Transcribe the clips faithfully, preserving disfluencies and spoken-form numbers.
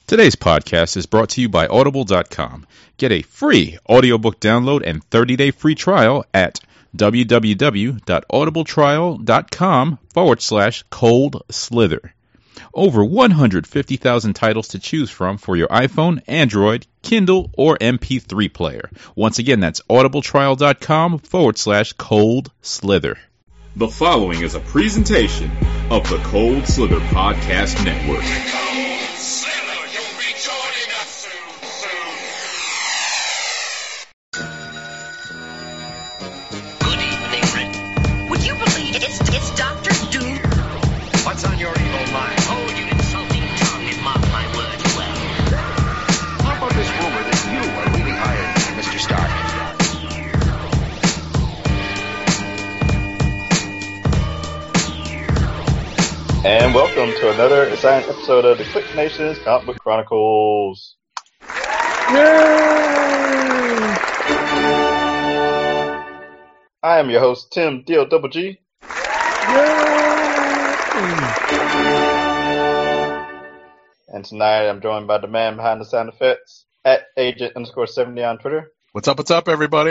Today's podcast is brought to you by Audible dot com. Get a free audiobook download and thirty-day free trial at www.audibletrial.com forward slash cold slither. Over one hundred fifty thousand titles to choose from for your iPhone, Android, Kindle, or M P three player. Once again, that's audibletrial.com forward slash cold slither. The following is a presentation of the Cold Slither Podcast Network. Good evening, Rick. Would you believe it? It's, it's Doctor Doom. What's on your evil mind? Oh, you insulting tongue and mock my words well. How about this rumor that you are really hired by Mister Stark? And welcome to another exciting episode of the Click Nation's Comic Book Chronicles. Yay! I am your host, Tim D O Double G. And tonight I'm joined by the man behind the sound effects, at agent underscore seventy on Twitter. What's up, what's up, everybody?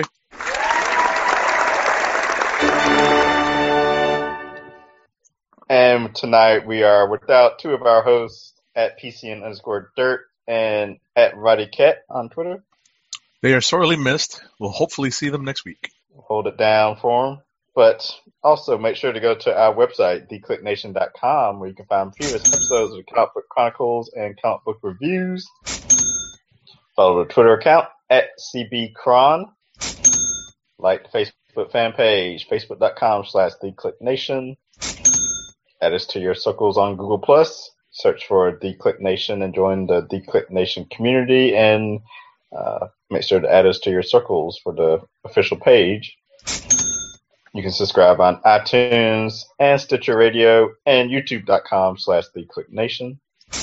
And tonight we are without two of our hosts, at P C N underscore dirt and at Roddy Cat on Twitter. They are sorely missed. We'll hopefully see them next week. Hold it down for them. But also make sure to go to our website, the click nation dot com, where you can find previous episodes of the Comic Book Chronicles and Comic Book Reviews. Follow the Twitter account at C B Cron. Like the Facebook fan page, facebook.com slash theclicknation. Add us to your circles on Google Plus. Search for The Click Nation and join the The Click Nation community. And uh, make sure to add us to your circles for the official page. You can subscribe on iTunes and Stitcher Radio and YouTube.com slash The Click Nation.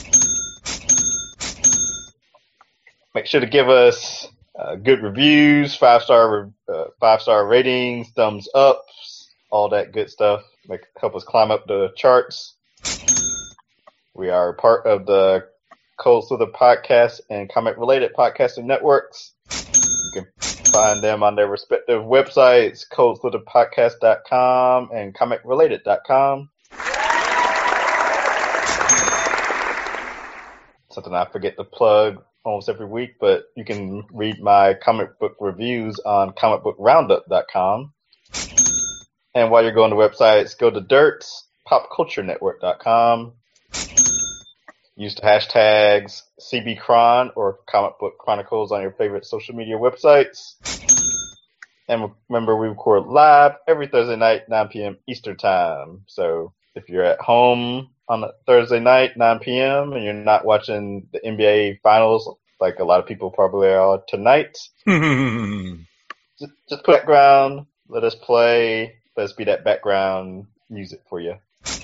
Make sure to give us uh, good reviews, five star uh, five star ratings, thumbs ups, all that good stuff. Make help us climb up the charts. We are part of the Cold Slither Podcast and Comic Related Podcasting Networks. You can find them on their respective websites, cold slither podcast dot com and comic related dot com. Something I forget to plug almost every week, but you can read my comic book reviews on comic book roundup dot com. And while you're going to websites, go to dirts pop culture network dot com. Use the hashtags C B Cron or Comic Book Chronicles on your favorite social media websites. And remember, we record live every Thursday night, nine p.m. Eastern Time. So if you're at home on a Thursday night, nine p.m., and you're not watching the N B A Finals, like a lot of people probably are tonight, just, just put background, let us play, let us be that background music for you.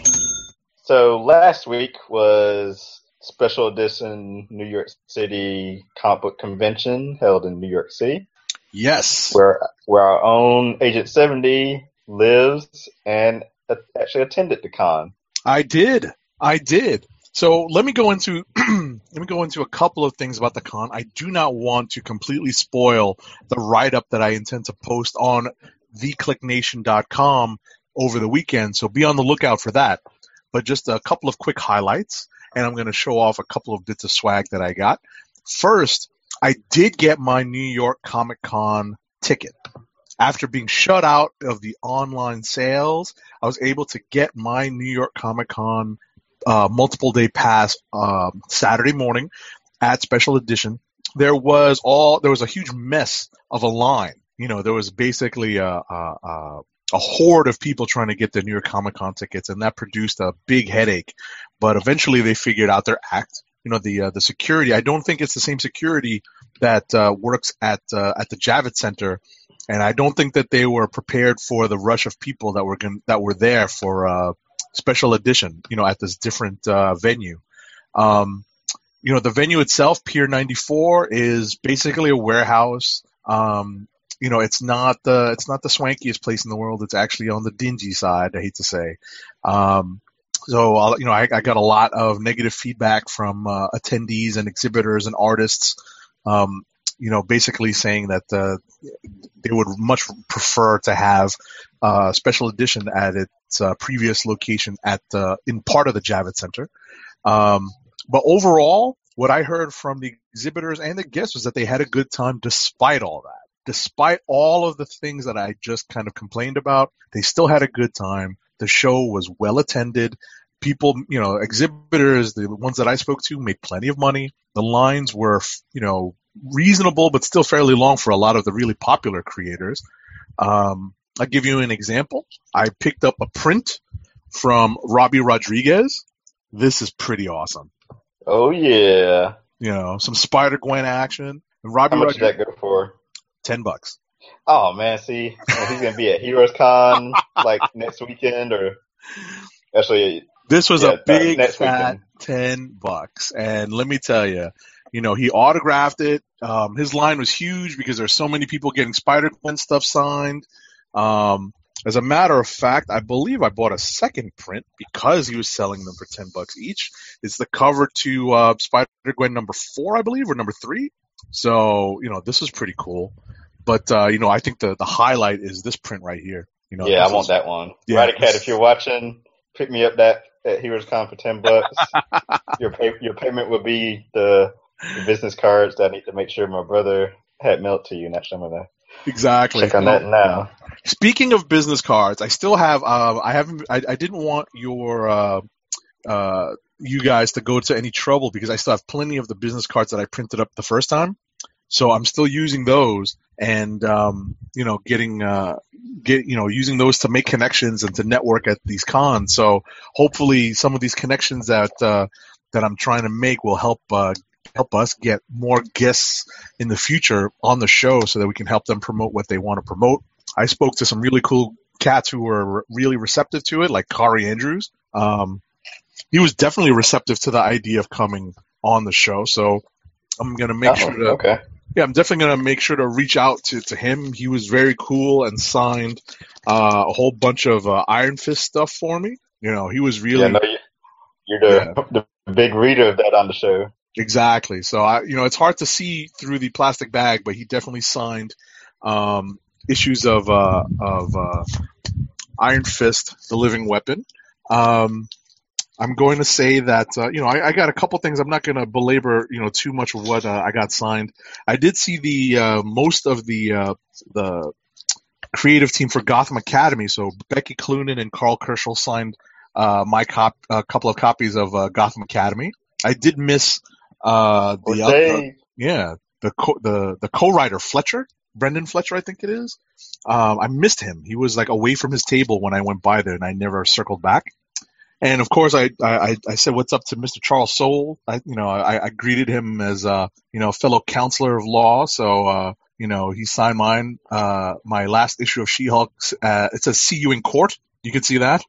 So last week was special edition New York City comic book convention held in New York City. Yes. Where where our own Agent seventy lives and actually attended the con. I did. I did. So let me go into let me go into a couple of things about the con. I do not want to completely spoil the write-up that I intend to post on the click nation dot com over the weekend, so be on the lookout for that. But just a couple of quick highlights, and I'm going to show off a couple of bits of swag that I got. First, I did get my New York Comic Con ticket. After being shut out of the online sales, I was able to get my New York Comic Con uh, multiple day pass um, Saturday morning at Special Edition. There was all there was a huge mess of a line. You know, there was basically a, a, a a horde of people trying to get the New York Comic Con tickets, and that produced a big headache. But eventually they figured out their act. You know, the uh, the security, I don't think it's the same security that uh, works at uh, at the Javits Center, and I don't think that they were prepared for the rush of people that were gon- that were there for uh, Special Edition, you know, at this different uh, venue. Um, you know, the venue itself, Pier ninety-four, is basically a warehouse. Um, you know, it's not the it's not the swankiest place in the world. It's actually on the dingy side, I hate to say. Um, So, uh, you know, I, I got a lot of negative feedback from uh, attendees and exhibitors and artists, um, you know, basically saying that uh, they would much prefer to have uh, special edition at its uh, previous location at uh, in part of the Javits Center. Um, but overall, what I heard from the exhibitors and the guests was that they had a good time despite all that. Despite all of the things that I just kind of complained about, they still had a good time. The show was well attended. People, you know, exhibitors, the ones that I spoke to, made plenty of money. The lines were, you know, reasonable, but still fairly long for a lot of the really popular creators. Um, I'll give you an example. I picked up a print from Robbie Rodriguez. This is pretty awesome. Oh, yeah. You know, some Spider-Gwen action. And Robbie How much Rodriguez, did that go for? ten bucks. Oh, man, see, he's going to be at Heroes Con, like, next weekend, or actually, This was yeah, a big next fat weekend. ten bucks. And let me tell you, you know, he autographed it. Um, his line was huge because there's so many people getting Spider-Gwen stuff signed. Um, as a matter of fact, I believe I bought a second print because he was selling them for ten bucks each. It's the cover to uh, Spider-Gwen number four, I believe, or number three. So, you know, this was pretty cool. But, uh, you know, I think the, the highlight is this print right here. You know, Yeah, I this want is- that one. Yeah, Radicat, this- if you're watching, pick me up that at Heroes Con for ten bucks. your pay, your payment will be the, the business cards that I need to make sure my brother had mailed to you. And actually, I'm gonna Exactly. check on So, that now. Speaking of business cards, I still have. Uh, I haven't. I, I didn't want your uh, uh, you guys to go to any trouble because I still have plenty of the business cards that I printed up the first time. So I'm still using those, and um, you know, getting uh, get you know, using those to make connections and to network at these cons. So hopefully, some of these connections that uh, that I'm trying to make will help uh, help us get more guests in the future on the show, so that we can help them promote what they want to promote. I spoke to some really cool cats who were re- really receptive to it, like Kari Andrews. Um, he was definitely receptive to the idea of coming on the show, so I'm gonna make Oh, sure to. okay. Yeah, I'm definitely going to make sure to reach out to, to him. He was very cool and signed uh, a whole bunch of uh, Iron Fist stuff for me. You know, he was really Yeah, no, you, you're the, the big reader of that on the show. exactly. So I, you know, it's hard to see through the plastic bag, but he definitely signed um, issues of uh, of uh, Iron Fist, the Living Weapon. Um, I'm going to say that, uh, you know, I, I got a couple things. I'm not going to belabor, you know, too much of what uh, I got signed. I did see the uh, most of the uh, the creative team for Gotham Academy. So Becky Cloonan and Carl Kerschel signed uh, my cop a couple of copies of uh, Gotham Academy. I did miss uh, Or the they, other, yeah, the co- the the co-writer Fletcher, Brendan Fletcher, I think it is. Um, I missed him. He was like away from his table when I went by there, and I never circled back. And of course, I, I, I said what's up to Mister Charles Soule. I, you know, I, I greeted him as a, you know, fellow counselor of law. So, uh, you know, he signed mine, uh, my last issue of She-Hulk. Uh, it says "See you in court." You can see that.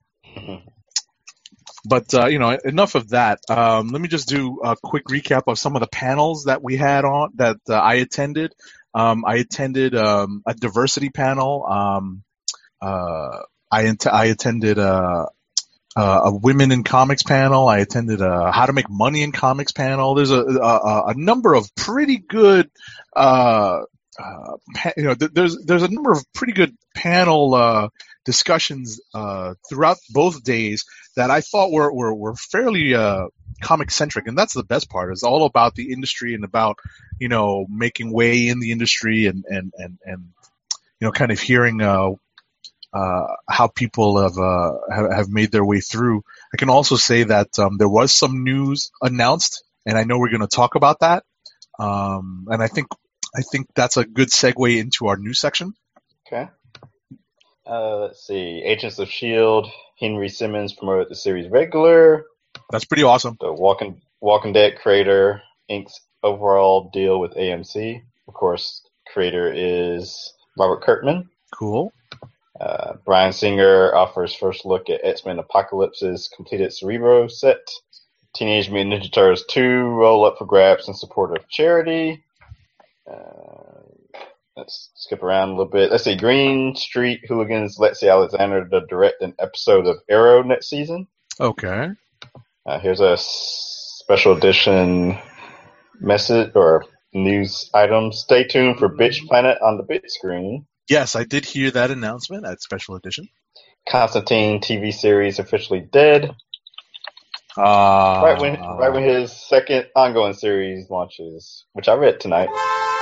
But uh, you know, enough of that. Um, let me just do a quick recap of some of the panels that we had on that uh, I attended. Um, I attended um, a diversity panel. Um, uh, I, ent- I attended a. Uh, a women in comics panel. I attended a how to make money in comics panel. There's a a, a number of pretty good, uh, uh, pa- you know, th- there's there's a number of pretty good panel uh, discussions uh, throughout both days that I thought were were, were fairly uh, comic centric, and that's the best part. It's all about the industry and about you know making way in the industry and and and and you know kind of hearing. Uh, Uh, how people have, uh, have have made their way through. I can also say that um, there was some news announced, and I know we're going to talk about that. Um, and I think I think that's a good segue into our news section. Okay. Uh, let's see. Agents of S H I E L D. Henry Simmons promoted the series regular. That's pretty awesome. The Walking Walking Dead creator inks overall deal with A M C. Of course, creator is Robert Kirkman. Cool. Uh, Bryan Singer offers first look at X-Men Apocalypse's completed Cerebro set. Teenage Mutant Ninja Turtles two roll up for grabs in support of charity. Uh, let's skip around a little bit. Let's see. Green Street Hooligans Lexi Alexander to direct an episode of Arrow next season. Okay. Uh, here's a special edition message or news item. Stay tuned for Bitch Planet on the Bit Screen. Yes, I did hear that announcement at Special Edition. Constantine T V series officially dead. Uh, Right when right when his second ongoing series launches, which I read tonight.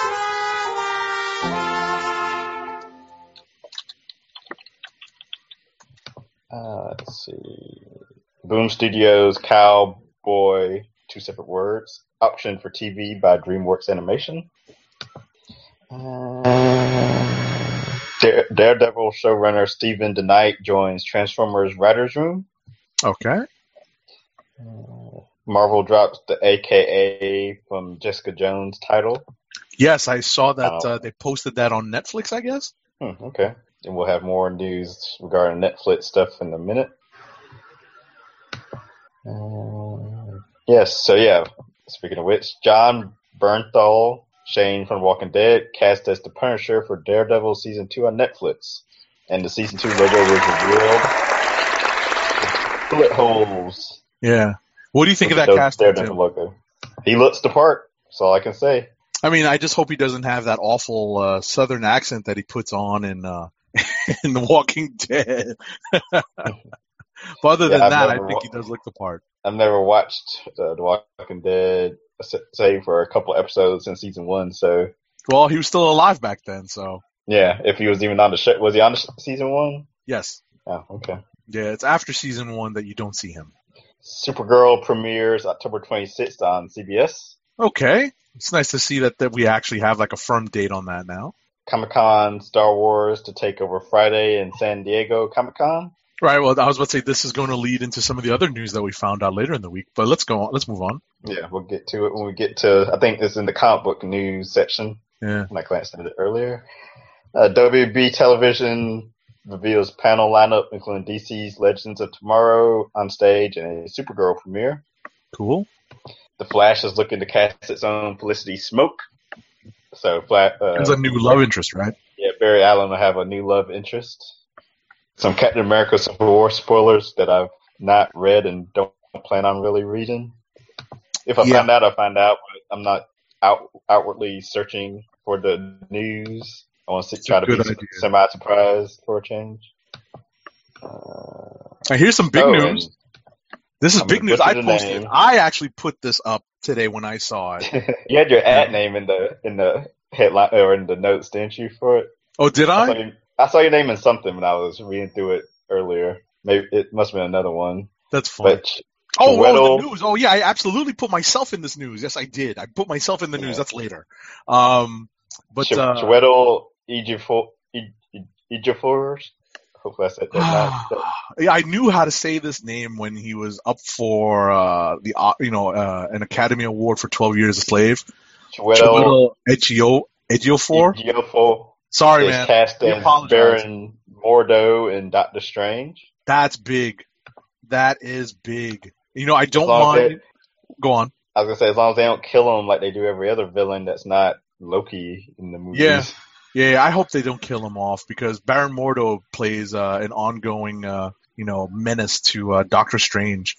Uh, let's see. Boom Studios Cowboy, two separate words. Option for T V by DreamWorks Animation. Uh, Dare- Daredevil showrunner Steven DeKnight joins Transformers Writers Room. Okay. Uh, Marvel drops the A K A from Jessica Jones title. Yes, I saw that Oh. uh, they posted that on Netflix, I guess. Hmm, okay. And we'll have more news regarding Netflix stuff in a minute. Uh, yes, so yeah, speaking of which, John Bernthal, Shane from Walking Dead, cast as the Punisher for Daredevil Season two on Netflix. And the Season two logo was revealed. Bullet holes. Yeah. What do you think of with that the casting, Daredevil Tim? logo. He looks the part, that's all I can say. I mean, I just hope he doesn't have that awful uh, Southern accent that he puts on in uh, in The Walking Dead. But other Yeah, than I've that, I never think wa- he does look the part. I've never watched uh, The Walking Dead, say for a couple episodes in season one. So Well, he was still alive back then, so yeah, if he was even on the show, was he on the sh- season one? yes. Oh, okay. Yeah, it's after season one that you don't see him. Supergirl premieres October twenty-sixth on C B S. Okay. It's nice to see that, that we actually have like a firm date on that now. Comic-Con Star Wars to take over Friday in San Diego Comic-Con. Right, well, I was about to say this is going to lead into some of the other news that we found out later in the week, but let's go on. Let's move on. Yeah, we'll get to it when we get to, I think it's in the comic book news section. Yeah. Like Lance said it earlier. Uh, W B Television reveals panel lineup including D C's Legends of Tomorrow on stage and a Supergirl premiere. Cool. The Flash is looking to cast its own Felicity Smoke. So, Fla- uh, It's a new love interest, right? yeah, Barry Allen will have a new love interest. Some Captain America Civil War spoilers that I've not read and don't plan on really reading. If I Yeah. find out, I find out, but I'm not out, outwardly searching for the news. I want to It's try a to be good idea. semi-surprised for a change. Uh, Now, here's some big oh, news. and- This is I'm big gonna news. I butcher the posted. name. I actually put this up today when I saw it. you had your ad name in the in the headline or in the notes, didn't you? For it, Oh, did I saw, I? your, I saw your name in something when I was reading through it earlier. Maybe it must have been another one. That's funny. But Ch- Oh, oh, Chiwetel- the news. Oh, yeah, I absolutely put myself in this news. Yes, I did. I put myself in the news. That's later. Um, but Ch- uh, Chiwetel Ejiofor, E- E- Ejiofor. Hopefully I said that. not, that Yeah, I knew how to say this name when he was up for uh, the uh, you know uh, an Academy Award for twelve Years a Slave. Chiwetel Ejio Ejiofor. Ejiofor Sorry, is man. cast I as apologize. Baron Mordo in Doctor Strange. That's big. That is big. You know, I don't long as mind. Go on. I was gonna say as long as they don't kill him like they do every other villain that's not Loki in the movies. Yeah. Yeah, I hope they don't kill him off because Baron Mordo plays uh, an ongoing, uh, you know, menace to uh, Doctor Strange.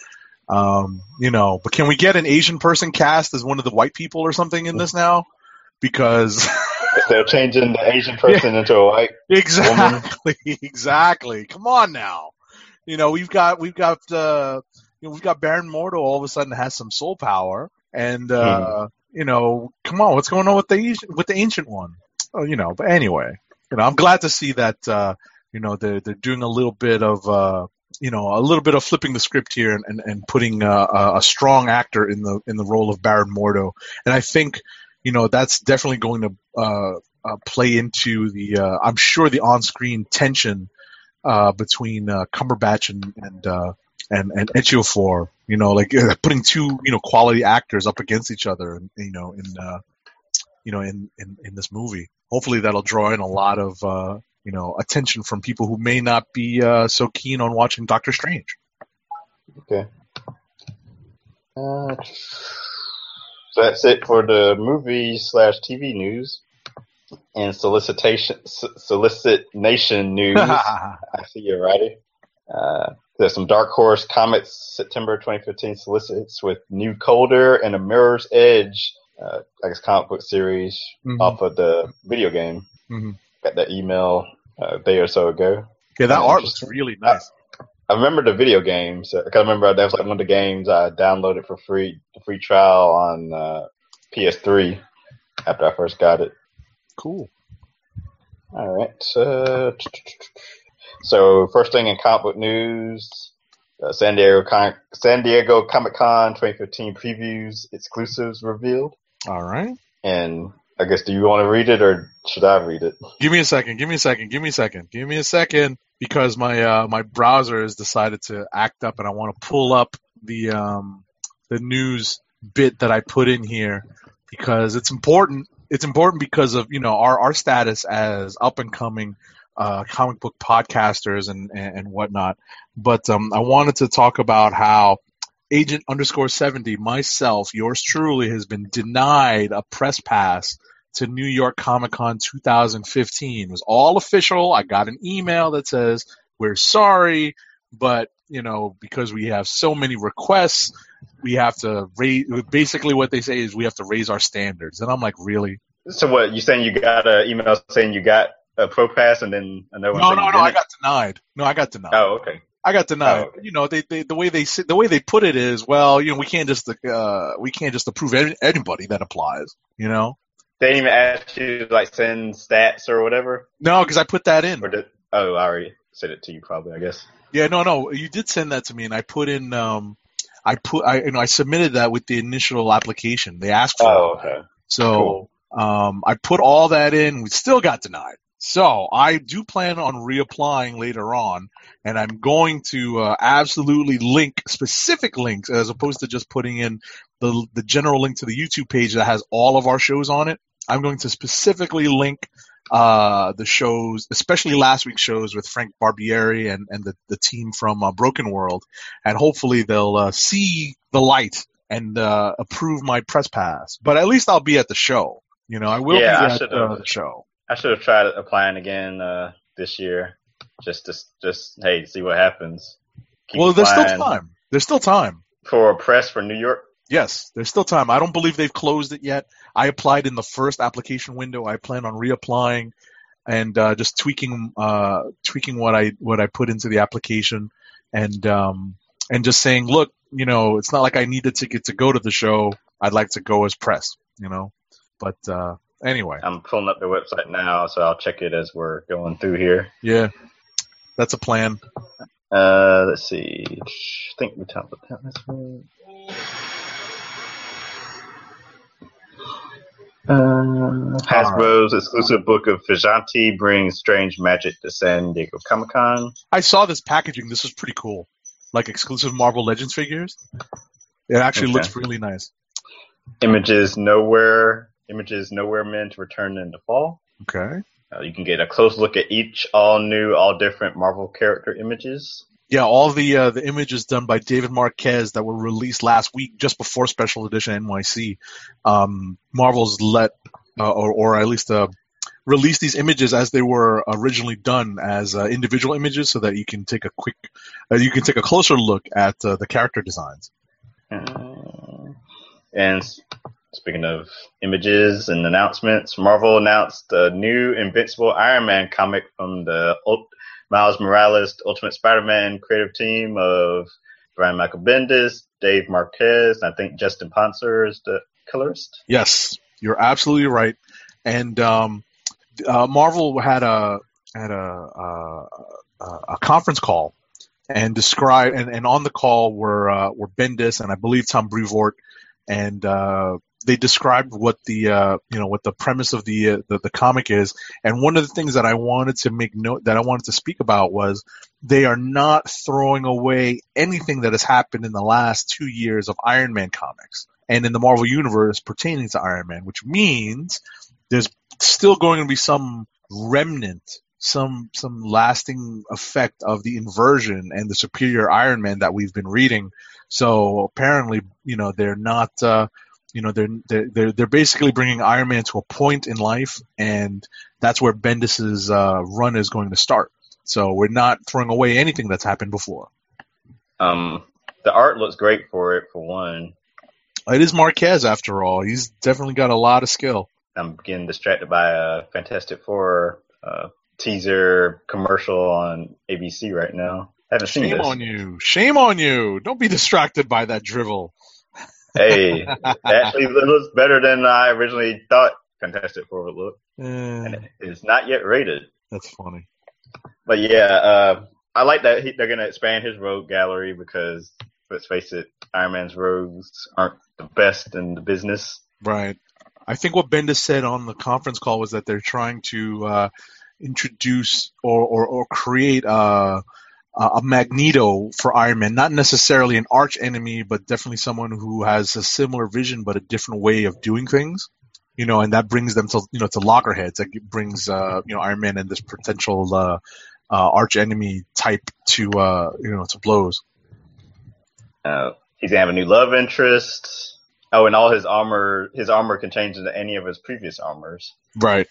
Um, you know, but can we get an Asian person cast as one of the white people or something in this now? Because If they're changing the Asian person into a white. exactly, exactly. Come on now. You know, we've got we've got uh, you know we've got Baron Mordo all of a sudden has some soul power, and uh, you know, come on, what's going on with the Asian, with the ancient one? Oh, you know, but anyway, you know, I'm glad to see that uh, you know they're they're doing a little bit of uh, you know a little bit of flipping the script here and and, and putting uh, a, a strong actor in the in the role of Baron Mordo, and I think you know that's definitely going to uh, uh, play into the uh, I'm sure the on-screen tension uh, between uh, Cumberbatch and and uh, and and Ejiofor, you know, like uh, putting two you know quality actors up against each other, and you know in uh, you know in, in in this movie. Hopefully that'll draw in a lot of uh, you know attention from people who may not be uh, so keen on watching Doctor Strange. Okay. Uh, so that's it for the movie slash T V news and solicitation, so- solicit nation news. I see you, righty. Uh, there's some Dark Horse Comics September twenty fifteen solicits with New Colder and a Mirror's Edge, uh, I guess comic book series Mhm. off of the video game. Mhm. Got that email uh, a day or so ago. Yeah, that Uh, art looks interesting. really nice. I remember the video games. I can remember that was like one of the games I downloaded for free, the free trial on uh, P S three after I first got it. Cool. All right. Uh, so first thing in comic book news, uh, San Diego Con- San Diego Comic Con twenty fifteen previews exclusives revealed. All right. And I guess, do you want to read it or should I read it? Give me a second. Give me a second. Give me a second. Give me a second because my uh, my browser has decided to act up, and I want to pull up the um, the news bit that I put in here because it's important. It's important because of you know our, our status as up and coming uh, comic book podcasters and, and, and whatnot. But um, I wanted to talk about how Agent underscore seventy, myself, yours truly, has been denied a press pass to New York Comic Con two thousand fifteen. It was all official. I got an email that says, we're sorry, but, you know, because we have so many requests, we have to raise, basically what they say is we have to raise our standards. And I'm like, really? So what, you saying you got an email saying you got a pro pass and then another one No, saying no, you no, I didn't? got denied. No, I got denied. Oh, okay. I got denied. Oh, okay. You know, they, they the way they sit- the way they put it is, well, you know, we can't just uh we can't just approve any, anybody that applies. You know, They didn't even ask you to like send stats or whatever? no, because I put that in. Or did, oh, I already said it to you probably, I guess. Yeah, no, no, you did send that to me, and I put in um, I put I you know I submitted that with the initial application. They asked for Oh, it. okay. So um, I put all that in. We still got denied. So I do plan on reapplying later on, and I'm going to uh, absolutely link specific links as opposed to just putting in the the general link to the YouTube page that has all of our shows on it. I'm going to specifically link uh, the shows, especially last week's shows with Frank Barbieri and, and the, the team from uh, Broken World, and hopefully they'll uh, see the light and uh, approve my press pass. But at least I'll be at the show. You know, I will Yeah, I be at should've- uh, the show. I should have tried applying again uh, this year. Just to, just, hey, see what happens. Keep Well, there's still applying time. There's still time. for a press for New York. Yes, there's still time. I don't believe they've closed it yet. I applied in the first application window. I plan on reapplying and uh, just tweaking uh, tweaking what I what I put into the application and um, and just saying, look, you know, it's not like I need a ticket to go to the show. I'd like to go as press, you know. But uh, anyway, I'm pulling up their website now, so I'll check it as we're going through here. yeah, that's a plan. Uh, let's see. I think we talked about that last week. Uh, Hasbro's exclusive book of Vigilanti brings strange magic to San Diego Comic Con. I saw this packaging. This was pretty cool, like exclusive Marvel Legends figures. It actually Okay. looks really nice. Images Nowhere. Images Nowhere Men to return in the fall. Okay. Uh, you can get a close look at each all new, all different Marvel character images. Yeah, all the uh, the images done by David Marquez that were released last week, just before Special Edition N Y C. Um, Marvel's let, uh, or, or at least uh, released these images as they were originally done as uh, individual images, so that you can take a quick, uh, you can take a closer look at uh, the character designs. Uh, and s- speaking of images and announcements, Marvel announced a new Invincible Iron Man comic from the Ult- Miles Morales Ultimate Spider-Man creative team of Brian Michael Bendis, Dave Marquez, and I think Justin Ponser is the colorist. Yes, you're absolutely right. And um, uh, Marvel had a had a, a a conference call and described, and, and on the call were uh, were Bendis and I believe Tom Brevoort, and uh, they described what the uh, you know what the premise of the, uh, the the comic is. And one of the things that I wanted to make note that I wanted to speak about was they are not throwing away anything that has happened in the last two years of Iron Man comics and in the Marvel Universe pertaining to Iron Man, which means there's still going to be some remnant, some some lasting effect of the inversion and the superior Iron Man that we've been reading. So apparently, you know, they're not, uh, you know, they're they're they're basically bringing Iron Man to a point in life, and that's where Bendis's uh, run is going to start. So we're not throwing away anything that's happened before. Um, the art looks great for it, for one. It is Marquez, after all. He's definitely got a lot of skill. I'm getting distracted by a Fantastic Four uh, teaser commercial on A B C right now. I haven't seen Shame this. on you. Shame on you. Don't be distracted by that drivel. Hey, it actually looks better than I originally thought Fantastic Four would look. And Eh, it is not yet rated. that's funny. But yeah, uh, I like that he, they're going to expand his rogue gallery because, let's face it, Iron Man's rogues aren't the best in the business. Right. I think what Bendis said on the conference call was that they're trying to uh, introduce or, or, or create a, a Magneto for Iron Man. Not necessarily an arch enemy, but definitely someone who has a similar vision but a different way of doing things. You know, and that brings them to, you know, to loggerheads. That brings, uh, you know, Iron Man and this potential uh, uh, arch enemy type to, uh, you know, to blows. Uh, he's going to have a new love interest. Oh, and all his armor, his armor can change into any of his previous armors. Right.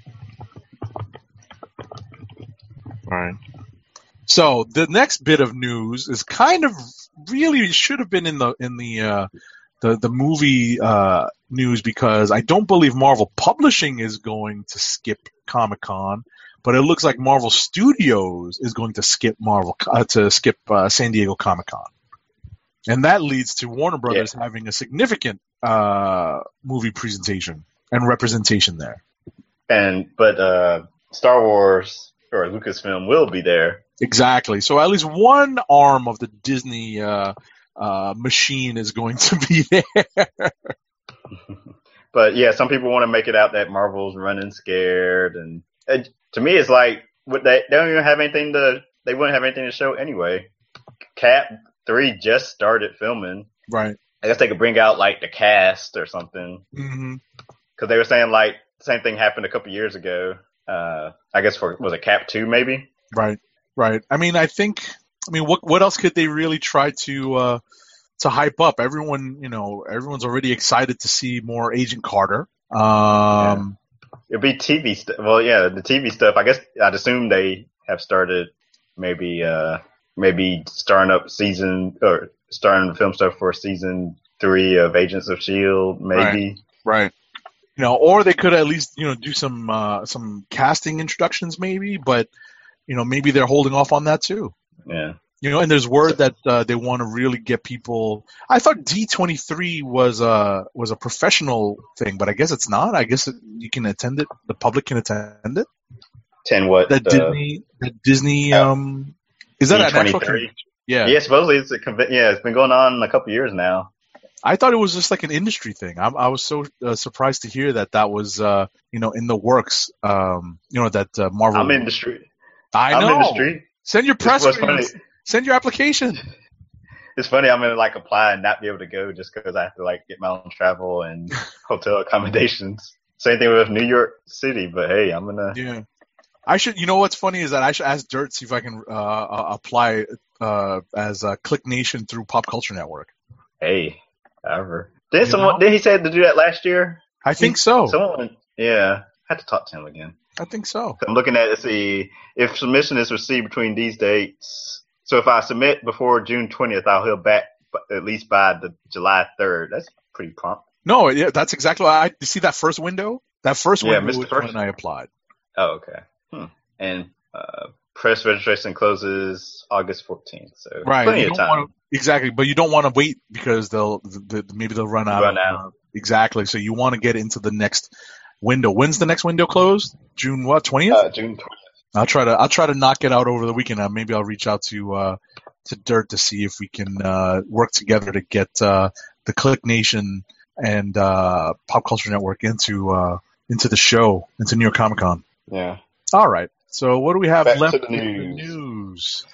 Right. So the next bit of news is kind of really should have been in the in the uh, the the movie uh, news because I don't believe Marvel Publishing is going to skip Comic-Con, but it looks like Marvel Studios is going to skip Marvel uh, to skip uh, San Diego Comic-Con, and that leads to Warner Brothers Yeah. having a significant uh, movie presentation and representation there. And but uh, Star Wars or Lucasfilm will be there. Exactly. So at least one arm of the Disney uh, uh, machine is going to be there. But yeah, some people want to make it out that Marvel's running scared, and, and to me, it's like would they, they don't even have anything to. They wouldn't have anything to show anyway. Cap three just started filming. Right. I guess they could bring out like the cast or something Mm-hmm. because they were saying like the same thing happened a couple years ago. Uh, I guess for was it Cap two maybe? Right. Right. I mean, I think. I mean, what what else could they really try to uh, to hype up? Everyone, you know, everyone's already excited to see more Agent Carter. Um, It'd be T V stuff. Well, yeah, the T V stuff. I guess I'd assume they have started maybe uh, maybe starting up season or starting the film stuff for season three of Agents of S H I E L D. Maybe. Right. You know, or they could at least, you know, do some uh, some casting introductions, maybe. But you know, maybe they're holding off on that too. Yeah. You know, and there's word that uh, they want to really get people. I thought D twenty-three was a was a professional thing, but I guess it's not. I guess it, you can attend it. The public can attend it. Ten what? That uh, Disney, that Disney. Oh. Um, is that D an actual twenty-three? convention? Yeah. Yeah, supposedly it's a conve- yeah, it's been going on a couple years now. I thought it was just like an industry thing. I, I was so uh, surprised to hear that that was, uh, you know, in the works. Um, you know, that uh, Marvel. I'm in the street. I I'm know. in the street. Send your press What's funny, release. Send your application. it's funny. I'm gonna like apply and not be able to go just because I have to like get my own travel and hotel accommodations. Same thing with New York City, but hey, I'm gonna. Yeah. I should. You know what's funny is that I should ask Dirt see if I can uh, uh, apply uh, as a Click Nation through Pop Culture Network. Hey, however, did You someone know? did he say to do that last year? I think so. Someone, yeah, I had to talk to him again. I think so. I'm looking at it to see if submission is received between these dates. So if I submit before June twentieth, I'll hear back b- at least by the July third. That's pretty prompt. No, yeah, that's exactly. I you see that first window. That first Yeah, window missed was the first. when I applied. Oh, okay. Hmm. And uh, press registration closes August fourteenth, so Right. plenty You of don't time. wanna- exactly, but you don't want to wait because they'll the, the, maybe they'll run out. Run of, out. Uh, exactly. So you want to get into the next window. When's the next window closed? June what? twentieth? Uh, June twentieth. I'll try to I'll try to knock it out over the weekend. Uh, maybe I'll reach out to uh, to Dirt to see if we can uh, work together to get uh, the Click Nation and uh, Pop Culture Network into uh, into the show, into New York Comic Con. Yeah. All right. So what do we have Back left to the in the news. news?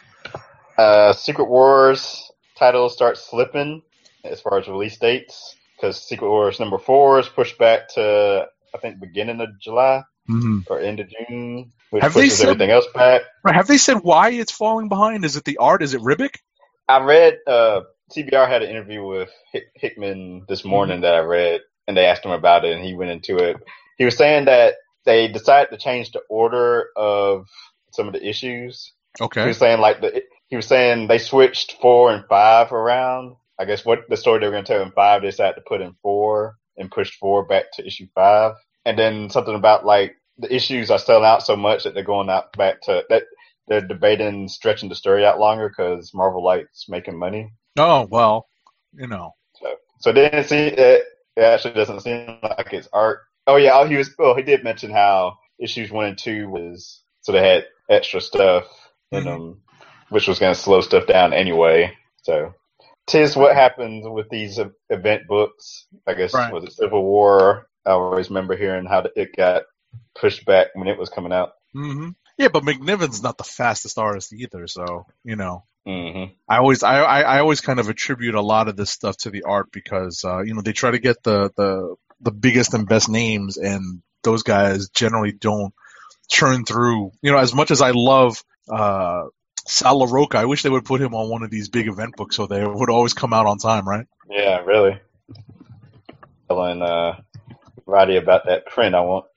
Uh, Secret Wars titles start slipping as far as release dates because Secret Wars number four is pushed back to I think beginning of July Mhm. or end of June, which Have they pushes said- everything else back. Right, have they said why it's falling behind? Is it the art? Is it Ribic? I read uh, T B R had an interview with Hick- Hickman this morning that I read, and they asked him about it, and he went into it. He was saying that they decided to change the order of some of the issues Okay. He was saying like the, he was saying they switched four and five around. I guess what the story they were going to tell in five, they decided to put in four and pushed four back to issue five. And then something about like the issues are selling out so much that they're going out back to that. They're debating stretching the story out longer because Marvel likes making money. Oh well, you know. So, so it didn't seem it, it actually doesn't seem like it's art. Oh yeah, oh, he was. Well, he did mention how issues one and two was so they had extra stuff in Mhm. them, which was going to slow stuff down anyway. So, tis what happens with these e- event books. I guess Right. was it Civil War? I always remember hearing how it got pushed back when it was coming out. hmm Yeah, but McNiven's not the fastest artist either, so you know. hmm I always, I, I, I always kind of attribute a lot of this stuff to the art because uh, you know they try to get the, the the biggest and best names, and those guys generally don't churn through. You know, as much as I love uh, Sal LaRocca, I wish they would put him on one of these big event books so they would always come out on time, right? Yeah, really. Telling uh, Roddy about that print I want.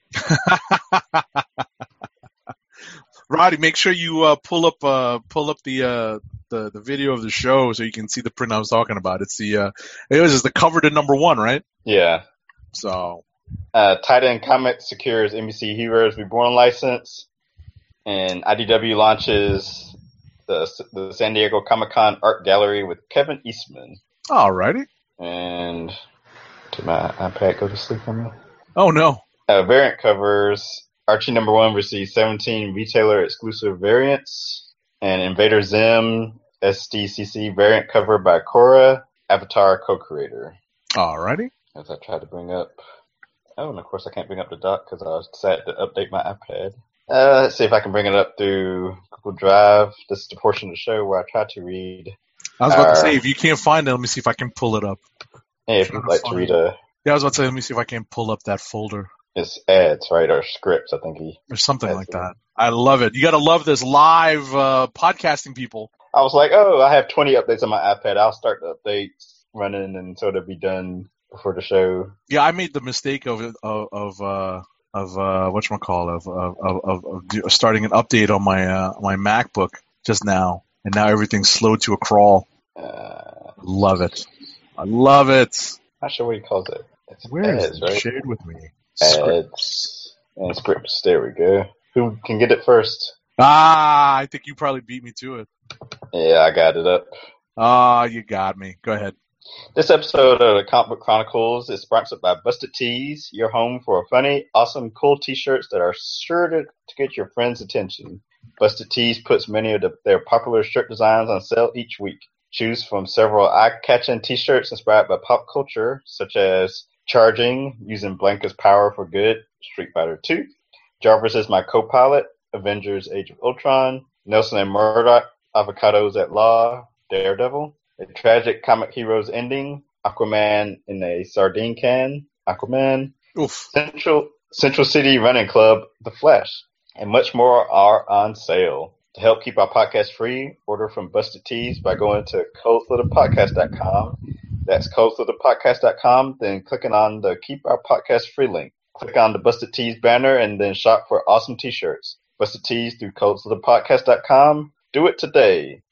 Roddy, make sure you uh, pull up uh, pull up the, uh, the the video of the show so you can see the print I was talking about. It's the uh, it was just the cover to number one, right? Yeah. So Uh, Titan Comics secures N B C Heroes Reborn license, and I D W launches the the San Diego Comic Con art gallery with Kevin Eastman. alrighty. And did my iPad go to sleep on me? Oh no. Uh, variant covers. Archie number one receives seventeen retailer exclusive variants, and Invader Zim S D C C variant cover by Cora, Avatar co-creator. Alrighty. As I tried to bring up. Oh, and of course I can't bring up the doc because I decided to update my iPad. Uh, let's see if I can bring it up through Google Drive. This is the portion of the show where I try to read. I was about Uh, to say, if you can't find it, let me see if I can pull it up. Hey, if Trying you'd to like to find read it. a, Yeah, I was about to say, let me see if I can pull up that folder it's ads, right, or scripts. I think he. or something That's like it. that. I love it. You got to love this live uh, podcasting, people. I was like, oh, I have twenty updates on my iPad. I'll start the updates running, and so they'll be done before the show. Yeah, I made the mistake of of of uh, of uh, whatchamacallit, of of, of of of do- starting an update on my uh, my MacBook just now, and now everything's slowed to a crawl. Uh, Love it. I love it. not sure what he calls it. It's Where is ads, it? right? Shared with me. Script. Ads and scripts. There we go. Who can get it first? Ah, I think you probably beat me to it. Yeah, I got it up. Ah, you got me. Go ahead. This episode of the Comic Book Chronicles is sponsored by Busted Tees, your home for funny, awesome, cool t-shirts that are sure to, to get your friends' attention. Busted Tees puts many of the, their popular shirt designs on sale each week. Choose from several eye-catching t-shirts inspired by pop culture, such as Charging, Using Blanka's Power for Good, Street Fighter two, Jarvis is My Co-Pilot, Avengers Age of Ultron, Nelson and Murdoch, Avocados at Law, Daredevil, A Tragic Comic Heroes Ending, Aquaman in a Sardine Can, Aquaman, Oof. Central Central City Running Club, The Flash, and much more are on sale. To help keep our podcast free, order from Busted Tees by going to cold slither podcast dot com. That's cold slither podcast dot com, then clicking on the Keep Our Podcast Free link. Click on the Busted Tees banner and then shop for awesome t-shirts. Busted Tees through cold slither podcast dot com. Do it today.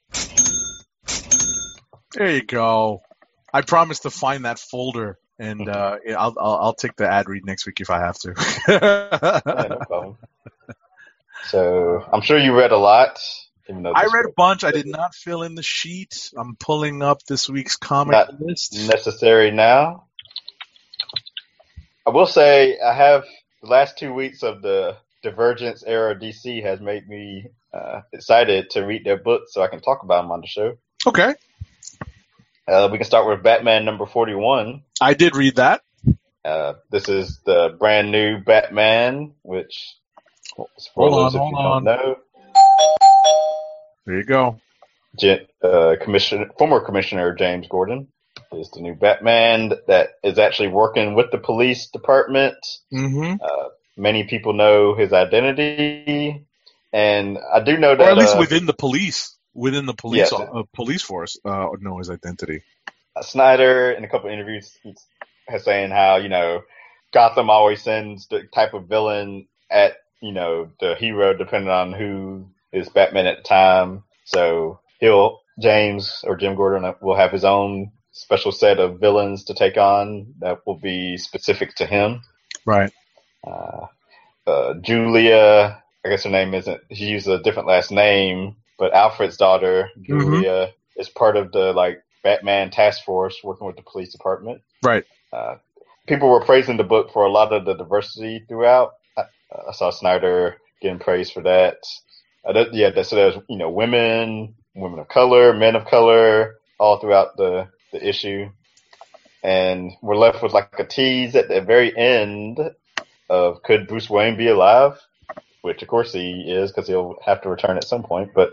There you go. I promise to find that folder, and uh, I'll, I'll I'll take the ad read next week if I have to. Yeah, no problem. So I'm sure you read a lot. Even though I this read a was bunch. I did not fill in the sheet. I'm pulling up this week's comic Not list. necessary now. I will say I have the last two weeks of the Divergence era D C has made me uh, excited to read their books so I can talk about them on the show. Okay, Uh, we can start with Batman number forty-one. I did read that. Uh, this is the brand new Batman, which Hold spoilers on, if you hold on. don't know. There you go. Gen- uh, Commissioner, former Commissioner James Gordon is the new Batman that is actually working with the police department. Mm-hmm. Uh, many people know his identity, and I do know Or that at least uh, within the police, within the police Yes. uh, police force, uh, know his identity. Snyder in a couple of interviews has saying how, you know, Gotham always sends the type of villain at, you know, the hero depending on who is Batman at the time. So he'll James or Jim Gordon will have his own special set of villains to take on that will be specific to him. Right. Uh, uh, Julia, I guess her name isn't. She used a different last name, but Alfred's daughter, Julia, mm-hmm. is part of the like Batman task force working with the police department. Right. Uh, people were praising the book for a lot of the diversity throughout. I, I saw Snyder getting praise for that. Uh, that yeah, that, so there's you know women, women of color, men of color, all throughout the, the issue, and we're left with like a tease at the very end of could Bruce Wayne be alive? Which of course he is because he'll have to return at some point. But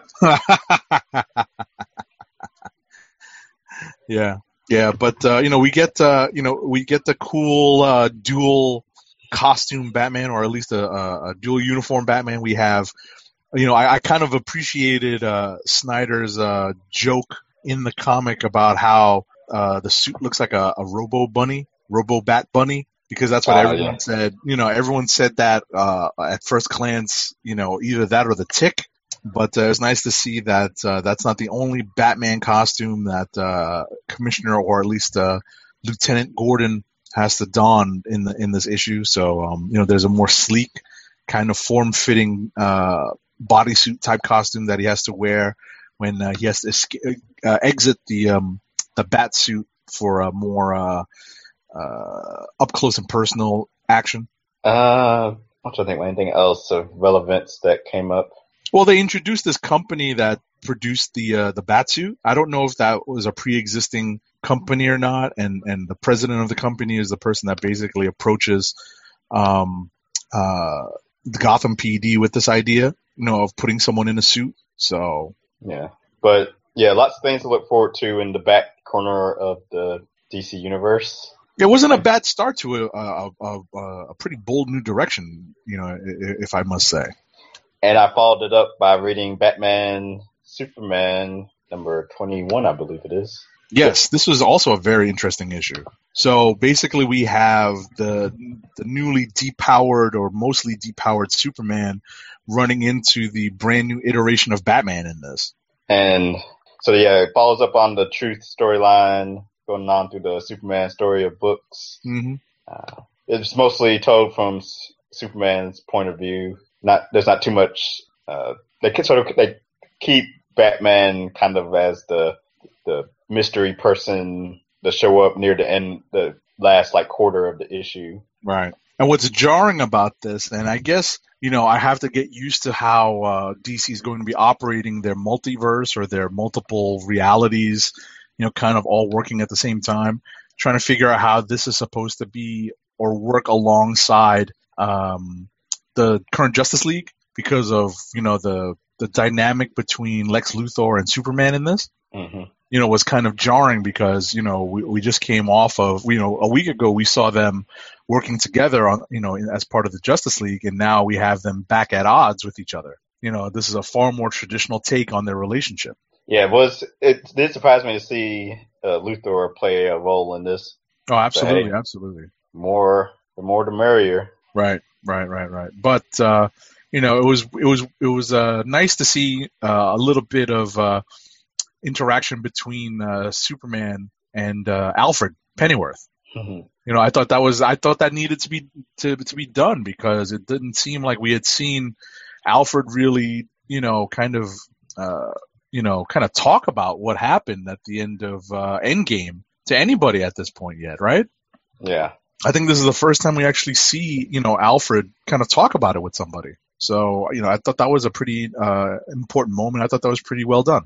yeah. Yeah, but uh, you know we get uh, you know we get the cool uh, dual costume Batman, or at least a, a, a dual uniform Batman. We have, you know, I, I kind of appreciated uh, Snyder's uh, joke in the comic about how uh, the suit looks like a, a Robo Bunny, Robo Bat Bunny, because that's what oh, everyone yeah. said. You know, everyone said that uh, at first glance. You know, either that or the Tick. But uh, it's nice to see that uh, that's not the only Batman costume that uh, Commissioner, or at least uh, Lieutenant Gordon, has to don in the in this issue. So um, you know, there's a more sleek, kind of form-fitting uh, bodysuit type costume that he has to wear when uh, he has to esca- uh, exit the um, the bat suit for a more uh, uh, up close and personal action. Uh, I'm trying to think of anything else of relevance that came up. Well, they introduced this company that produced the uh, the Batsuit. I don't know if that was a pre-existing company or not, and, and the president of the company is the person that basically approaches um, uh, the Gotham P D with this idea, you know, of putting someone in a suit. So yeah, but yeah, lots of things to look forward to in the back corner of the D C universe. It wasn't a bad start to a a, a, a pretty bold new direction, you know, if I must say. And I followed it up by reading Batman, Superman, number twenty-one, I believe it is. Yes, this was also a very interesting issue. So basically we have the the newly depowered, or mostly depowered Superman running into the brand new iteration of Batman in this. And so, yeah, it follows up on the Truth storyline, going on through the Superman story of books. Mm-hmm. Uh, it's mostly told from S- Superman's point of view. Not there's not too much. Uh, they can sort of they keep Batman kind of as the the mystery person to show up near the end, the last like quarter of the issue. Right. And what's jarring about this, and I guess you know I have to get used to how uh, D C is going to be operating their multiverse or their multiple realities, you know, kind of all working at the same time, trying to figure out how this is supposed to be or work alongside Um, the current Justice League, because of, you know, the the dynamic between Lex Luthor and Superman in this, mm-hmm. you know, was kind of jarring because, you know, we, we just came off of, you know, a week ago we saw them working together on, you know, as part of the Justice League, and now we have them back at odds with each other. You know, this is a far more traditional take on their relationship. Yeah, it was. It did surprise me to see uh, Luthor play a role in this. Oh, absolutely, hey, absolutely. More, the more the merrier. Right, right, right, right. But uh, you know, it was it was it was uh, nice to see uh, a little bit of uh, interaction between uh, Superman and uh, Alfred Pennyworth. Mm-hmm. You know, I thought that was I thought that needed to be to to be done, because it didn't seem like we had seen Alfred really, you know, kind of uh, you know, kind of talk about what happened at the end of uh, Endgame to anybody at this point yet, right? Yeah. I think this is the first time we actually see, you know, Alfred kind of talk about it with somebody. So, you know, I thought that was a pretty uh, important moment. I thought that was pretty well done.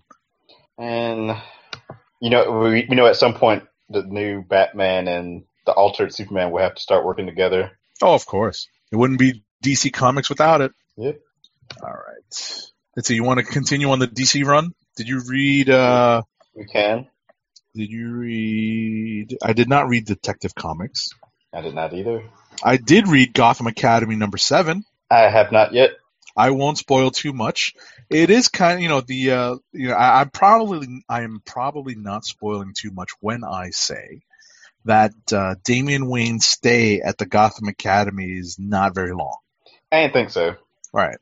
And, you know, we, we know at some point the new Batman and the altered Superman will have to start working together. Oh, of course. It wouldn't be D C Comics without it. Yep. All right. Let's see, you want to continue on the D C run? Did you read... Uh, we can. Did you read... I did not read Detective Comics. I did not either. I did read Gotham Academy number seven. I have not yet. I won't spoil too much. It is kind of, you know, the, uh, you know, I, I'm probably, I am probably not spoiling too much when I say that uh, Damian Wayne's stay at the Gotham Academy is not very long. I didn't think so. Right.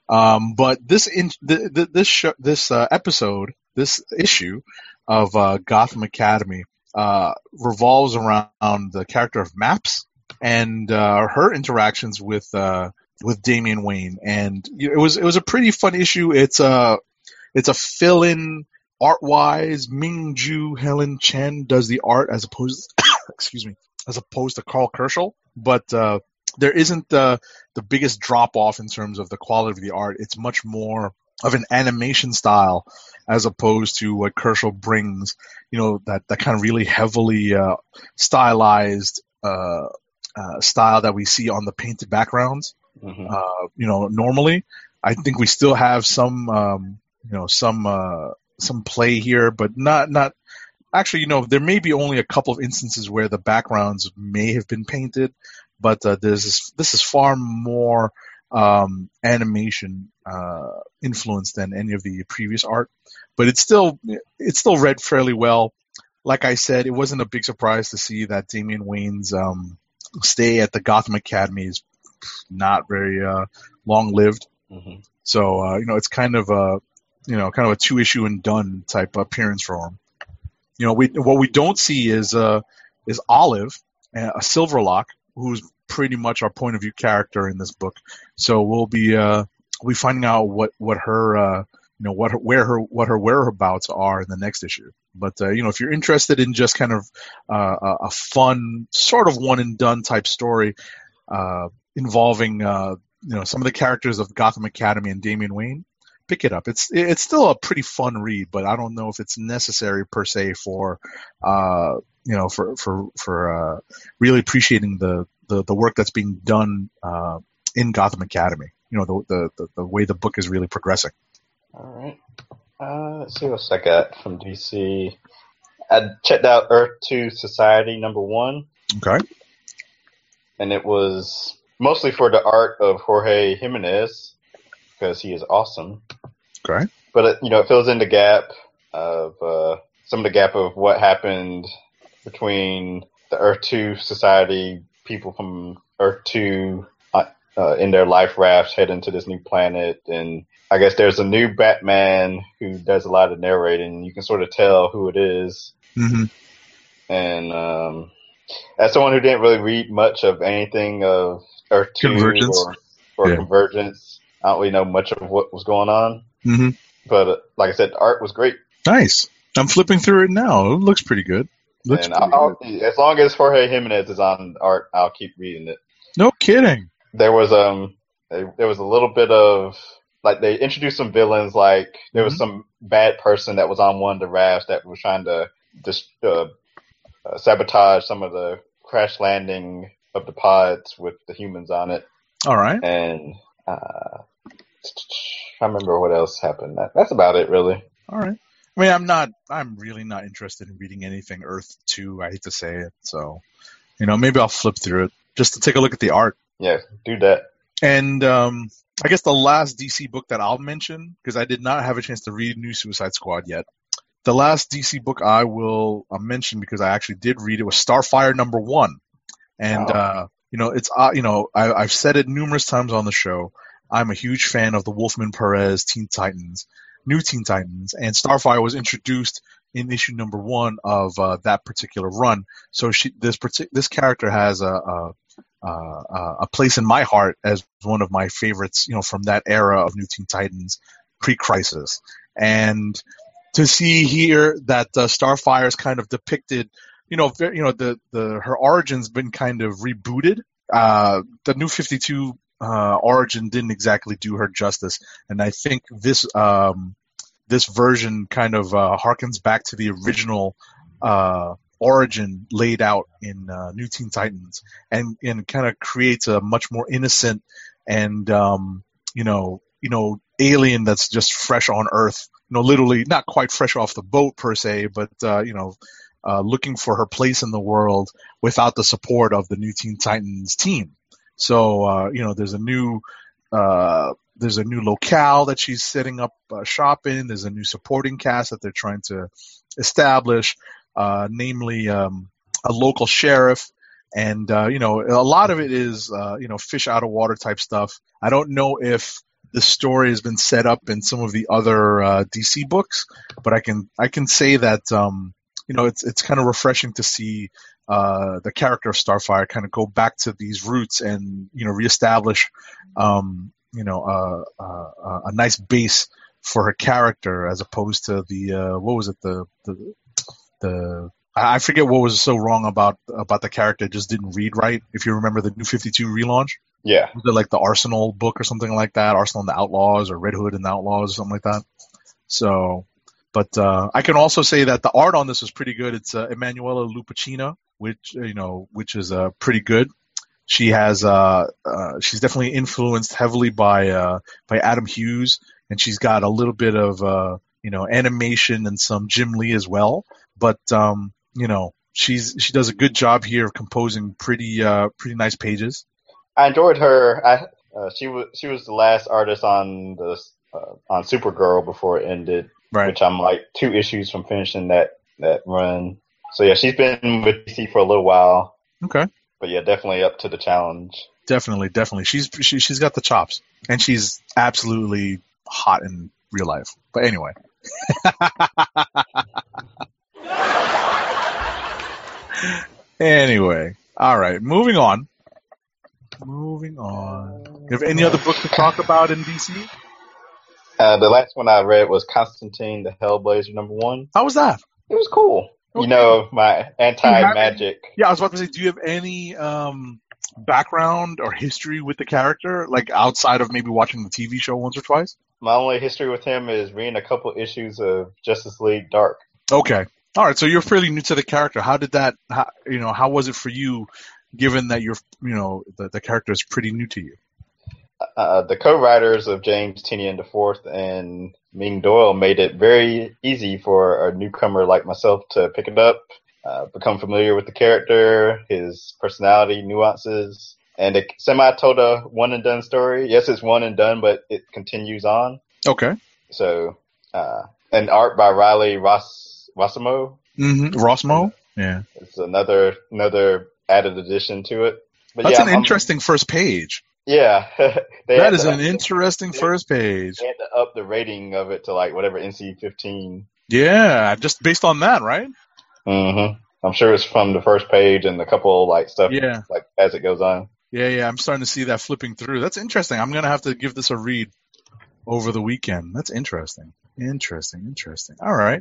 Um, but this in, th- th- this sh- this uh, episode, this issue of uh, Gotham Academy uh, revolves around the character of Maps and uh, her interactions with uh, with Damian Wayne, and you know, it was it was a pretty fun issue. It's a it's a fill-in art wise. Ming Ju Helen Chen does the art as opposed excuse me as opposed to Carl Kerschel, but uh, there isn't the the biggest drop off in terms of the quality of the art. It's much more of an animation style as opposed to what Kerschel brings. You know, that that kind of really heavily uh, stylized uh, uh, style that we see on the painted backgrounds. Mm-hmm. Uh, you know, normally I think we still have some um, you know some uh, some play here, but not not. Actually, you know, there may be only a couple of instances where the backgrounds may have been painted, but uh, this is this is far more um, animation uh, influence than any of the previous art. But it's still it's still read fairly well. Like I said, it wasn't a big surprise to see that Damian Wayne's um, stay at the Gotham Academy is not very uh, long lived. Mm-hmm. So uh, you know, it's kind of a you know kind of a two issue and done type appearance for him. You know, we what we don't see is uh, is Olive, a Silverlock, who's pretty much our point of view character in this book. So we'll be uh, we'll be finding out what what her uh, you know what her, where her what her whereabouts are in the next issue. But uh, you know, if you're interested in just kind of uh, a, a fun sort of one and done type story uh, involving uh, you know some of the characters of Gotham Academy and Damian Wayne, pick it up. It's it's still a pretty fun read, but I don't know if it's necessary per se for uh, you know for for for uh, really appreciating the, the, the work that's being done uh, in Gotham Academy. You know the, the the the way the book is really progressing. All right. Uh, let's see what I got from D C. I checked out Earth two Society number one. Okay. And it was mostly for the art of Jorge Jimenez, because he is awesome. Okay. But, it, you know, it fills in the gap of uh, some of the gap of what happened between the Earth two Society, people from Earth two uh, uh, in their life rafts heading to this new planet. And I guess there's a new Batman who does a lot of narrating. You can sort of tell who it is. Mm-hmm. And um, as someone who didn't really read much of anything of Earth two Convergence. or, or Yeah. Convergence, I don't really know much of what was going on. Mm-hmm. But uh, like I said, the art was great. Nice. I'm flipping through it now. It looks pretty good. Looks And pretty I'll, good. as long as Jorge Jimenez is on art, I'll keep reading it. No kidding. There was um, there, there was a little bit of like they introduced some villains. Like there was Mhm. some bad person that was on one of the rafts that was trying to just uh, uh, sabotage some of the crash landing of the pods with the humans on it. All right. And uh, I remember what else happened. That, that's about it, really. All right. I mean, I'm not. I'm really not interested in reading anything Earth two. I hate to say it, so you know, maybe I'll flip through it just to take a look at the art. Yeah, do that. And um, I guess the last D C book that I'll mention, because I did not have a chance to read New Suicide Squad yet. The last D C book I will uh, mention, because I actually did read it, was Starfire number one. And Wow. uh, you know, it's uh, you know, I, I've said it numerous times on the show. I'm a huge fan of the Wolfman Perez Teen Titans, New Teen Titans, and Starfire was introduced in issue number one of uh, that particular run. So she, this partic- this character has a, a uh, a place in my heart as one of my favorites, you know, from that era of New Teen Titans, pre-Crisis. And to see here that uh, Starfire is kind of depicted, you know, very, you know, the the her origin's been kind of rebooted. Uh, the New fifty-two uh, origin didn't exactly do her justice, and I think this um, this version kind of uh, harkens back to the original uh, origin laid out in uh, New Teen Titans, and and kind of creates a much more innocent and um, you know you know alien that's just fresh on Earth. You know, literally not quite fresh off the boat per se, but uh, you know. Uh, looking for her place in the world without the support of the New Teen Titans team. So uh, you know, there's a new uh, there's a new locale that she's setting up uh, shop in. There's a new supporting cast that they're trying to establish, uh, namely um, a local sheriff. And uh, you know, a lot of it is uh, you know fish out of water type stuff. I don't know if this story has been set up in some of the other uh, D C books, but I can I can say that um, you know it's it's kind of refreshing to see uh, the character of Starfire kind of go back to these roots and you know reestablish um, you know uh, uh, a nice base for her character as opposed to the uh, what was it the the the I forget what was so wrong about about the character. It just didn't read right. If you remember the New fifty-two relaunch, Yeah. was it like the Arsenal book or something like that? Arsenal and the Outlaws or Red Hood and the Outlaws or something like that. So, but uh, I can also say that the art on this was pretty good. It's uh, Emanuela Lupacina, which you know, which is uh, pretty good. She has uh, uh, she's definitely influenced heavily by uh, by Adam Hughes, and she's got a little bit of uh, you know animation and some Jim Lee as well. But um, you know, she's she does a good job here of composing pretty uh, pretty nice pages. I enjoyed her. I uh, she was she was the last artist on the uh, on Supergirl before it ended, Right. which I'm like two issues from finishing that that run. So yeah, she's been with D C for a little while, Okay. but yeah, definitely up to the challenge. Definitely, definitely. She's she, she's got the chops, and she's absolutely hot in real life. But anyway. Anyway, all right. Moving on. Moving on. You have any other book to talk about in D C? Uh, the last one I read was Constantine the Hellblazer number one. How was that? It was cool. Okay. You know, my anti-magic. Yeah, I was about to say, do you have any um, background or history with the character, like outside of maybe watching the T V show once or twice? My only history with him is reading a couple issues of Justice League Dark. Okay. All right. So you're fairly new to the character. How did that? How, you know, how was it for you, given that you're, you know, the, the character is pretty new to you? Uh, the co-writers of James Tynion the Fourth and Ming Doyle made it very easy for a newcomer like myself to pick it up, uh, become familiar with the character, his personality, nuances, and it semi told a one and done story. Yes, it's one and done, but it continues on. Okay. So, uh, and art by Riley Ross Rossimo. Mm-hmm. Rossmo? Yeah. It's another another added addition to it. But That's yeah, an I'm- interesting first page. Yeah, they That had is to- an interesting they- first page. They had to up the rating of it to like whatever N C fifteen. Yeah, just based on that, right? Mm-hmm. I'm sure it's from the first page and a couple like stuff Yeah. like as it goes on. Yeah, yeah. I'm starting to see that flipping through. That's interesting. I'm gonna have to give this a read over the weekend. That's interesting. Interesting. Interesting. All right.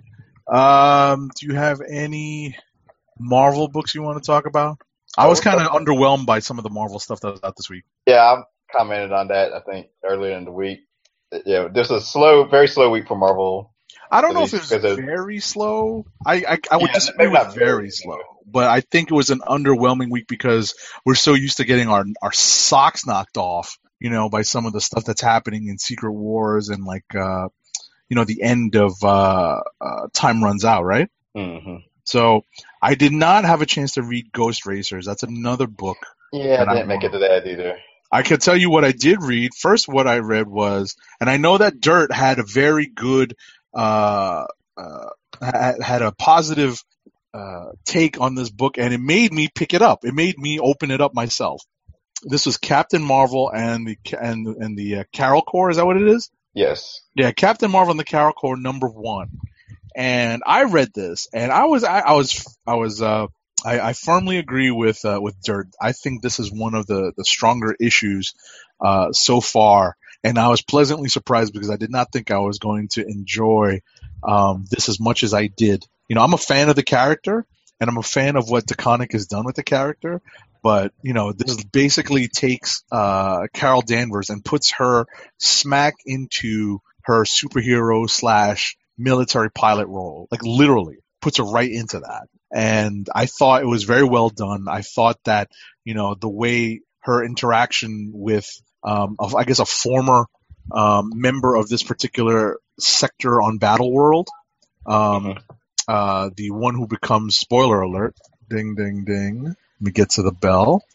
Um, do you have any Marvel books you want to talk about? I was kind of underwhelmed by some of the Marvel stuff that was out this week. Yeah, I commented on that I think earlier in the week. Yeah, there's a slow, very slow week for Marvel. I don't know if it was Because of- very slow. I I, I would Yeah, disagree maybe with not very very slow, slow. but I think it was an underwhelming week because we're so used to getting our our socks knocked off, you know, by some of the stuff that's happening in Secret Wars and like uh, you know, the end of uh, uh, Time Runs Out, right? Mm-hmm. So I did not have a chance to read Ghost Racers. That's another book. Yeah, And I I didn't make it to that either. I could tell you what I did read. First, what I read was, and I know that Dirt had a very good, uh, uh, had, had a positive uh, take on this book, and it made me pick it up. It made me open it up myself. This was Captain Marvel and the and and the uh, Carol Corps. Is that what it is? Yes. Yeah, Captain Marvel and the Carol Corps number one. And I read this, and I was I, I was I was uh, I, I firmly agree with uh, with Dirt. I think this is one of the, the stronger issues uh, so far, and I was pleasantly surprised because I did not think I was going to enjoy um, this as much as I did. You know, I'm a fan of the character, and I'm a fan of what DeConnick has done with the character. But you know, this basically takes uh, Carol Danvers and puts her smack into her superhero slash military pilot role, like literally puts her right into that. And I thought it was very well done. I thought that, you know, the way her interaction with, um, of, I guess, a former um, member of this particular sector on Battle World, um, Mhm. uh, the one who becomes, spoiler alert, ding, ding, ding, let me get to the bell.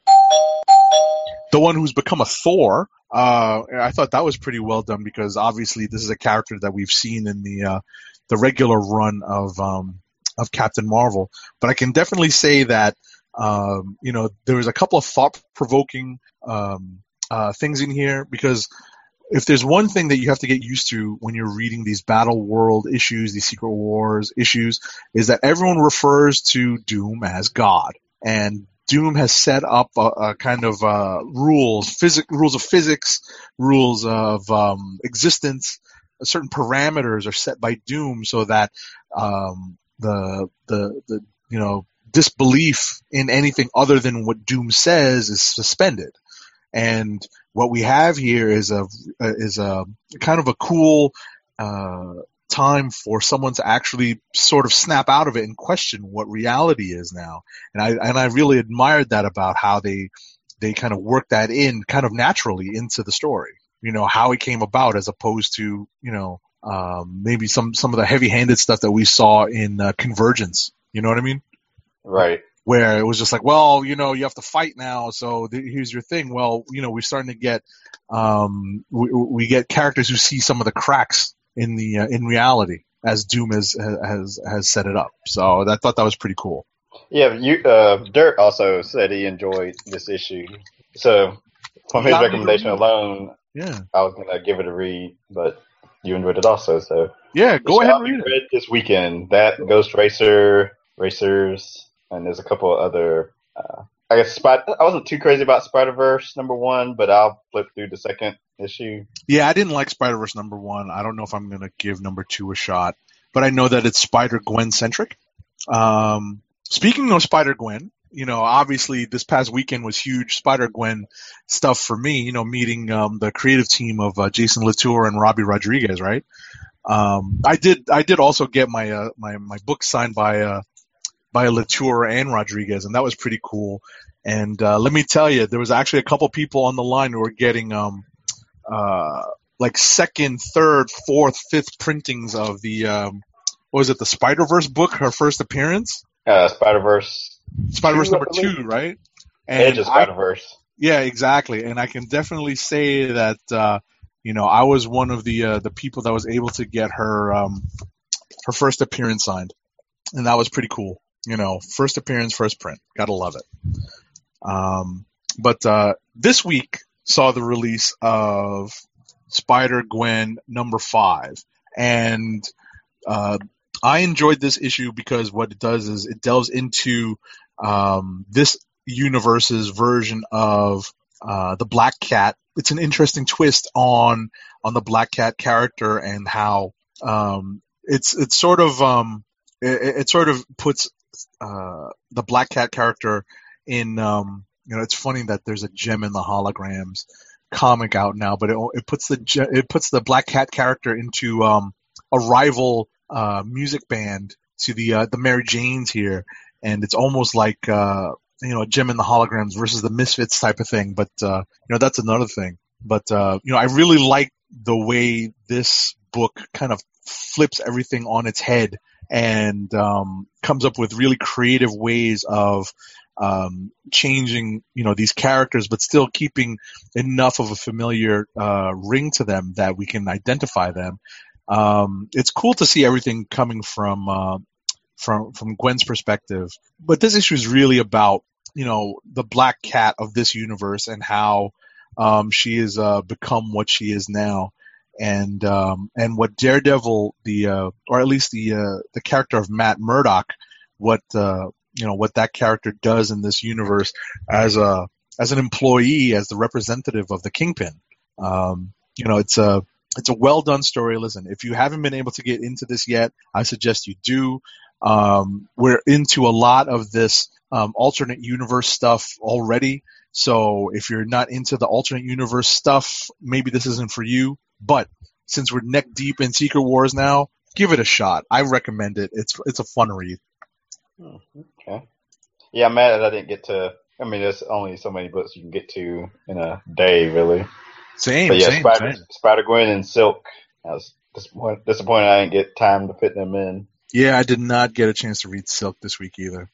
The one who's become a Thor. Uh, I thought that was pretty well done because obviously this is a character that we've seen in the uh, the regular run of um, of Captain Marvel. But I can definitely say that um, you know there was a couple of thought provoking um, uh, things in here because if there's one thing that you have to get used to when you're reading these Battle World issues, these Secret Wars issues, is that everyone refers to Doom as God. And Doom has set up a, a kind of uh, rules, physic, rules of physics, rules of um, existence. Certain parameters are set by Doom so that um, the the the you know disbelief in anything other than what Doom says is suspended. And what we have here is a is a kind of a cool uh, time for someone to actually sort of snap out of it and question what reality is now. And I and I really admired that about how they they kind of worked that in kind of naturally into the story. You know, how it came about as opposed to, you know, um, maybe some some of the heavy-handed stuff that we saw in uh, Convergence. You know what I mean? Right. Where it was just like, well, you know, you have to fight now, so th- here's your thing. Well, you know, we're starting to get um, we, we get characters who see some of the cracks in the uh, in reality as Doom has has has set it up. So I thought that was pretty cool. Yeah, you uh, Dirt also said he enjoyed this issue. So from his Got me to recommendation read. alone, Yeah, I was gonna give it a read, but you enjoyed it also. So yeah. Go it ahead shall and be read it. read this weekend. That Ghost Racer, Racers, and there's a couple of other. Uh, I guess Spider. I wasn't too crazy about Spider Verse number one, but I'll flip through the second issue. Yeah, I didn't like Spider Verse number one. I don't know if I'm gonna give number two a shot, but I know that it's Spider Gwen centric. Um, speaking of Spider Gwen, you know, obviously this past weekend was huge Spider Gwen stuff for me. You know, meeting um, the creative team of uh, Jason Latour and Robbie Rodriguez, right? Um, I did. I did also get my uh, my my book signed by uh, by Latour and Rodriguez, and that was pretty cool. And uh, let me tell you, there was actually a couple people on the line who were getting um, uh, like second, third, fourth, fifth printings of the um, what was it, the Spider Verse book, her first appearance. Uh, Spider Verse. Spider Verse Two, I number believe. two, right? Edge of I- Spider Verse. Yeah, exactly. And I can definitely say that uh, you know I was one of the uh, the people that was able to get her um, her first appearance signed, and that was pretty cool. You know, first appearance, first print. Gotta love it. Um, but uh, this week saw the release of Spider Gwen number five, and uh, I enjoyed this issue because what it does is it delves into um, this universe's version of uh, the Black Cat. It's an interesting twist on on the Black Cat character and how um, it's it's sort of um, it, it sort of puts uh, the Black Cat character in. Um, you know, it's funny that there's a Gem in the Holograms comic out now, but it, it puts the ge- it puts the Black Cat character into um, a rival uh, music band to the uh, the Mary Janes here, and it's almost like. Uh, you know, a Gem in the Holograms versus the Misfits type of thing. But, uh, you know, that's another thing. But, uh, you know, I really like the way this book kind of flips everything on its head and um, comes up with really creative ways of um, changing, you know, these characters, but still keeping enough of a familiar uh, ring to them that we can identify them. Um, it's cool to see everything coming from uh, from from Gwen's perspective, but this issue is really about, you know, the Black Cat of this universe and how um, she has uh, become what she is now, and um, and what Daredevil, the uh, or at least the uh, the character of Matt Murdock, what uh, you know what that character does in this universe as a as an employee, as the representative of the Kingpin. Um, you know, it's a it's a well done story. Listen, if you haven't been able to get into this yet, I suggest you do. Um, we're into a lot of this um, alternate universe stuff already. So if you're not into the alternate universe stuff, maybe this isn't for you. But since we're neck deep in Secret Wars now, give it a shot. I recommend it. It's it's a fun read. Okay. Yeah, I'm mad that I didn't get to. I mean, there's only so many books you can get to in a day, really. Same, But yeah, same, Spider, same. Spider Gwen and Silk. I was disappointed, disappointed I didn't get time to fit them in. Yeah, I did not get a chance to read Silk this week either.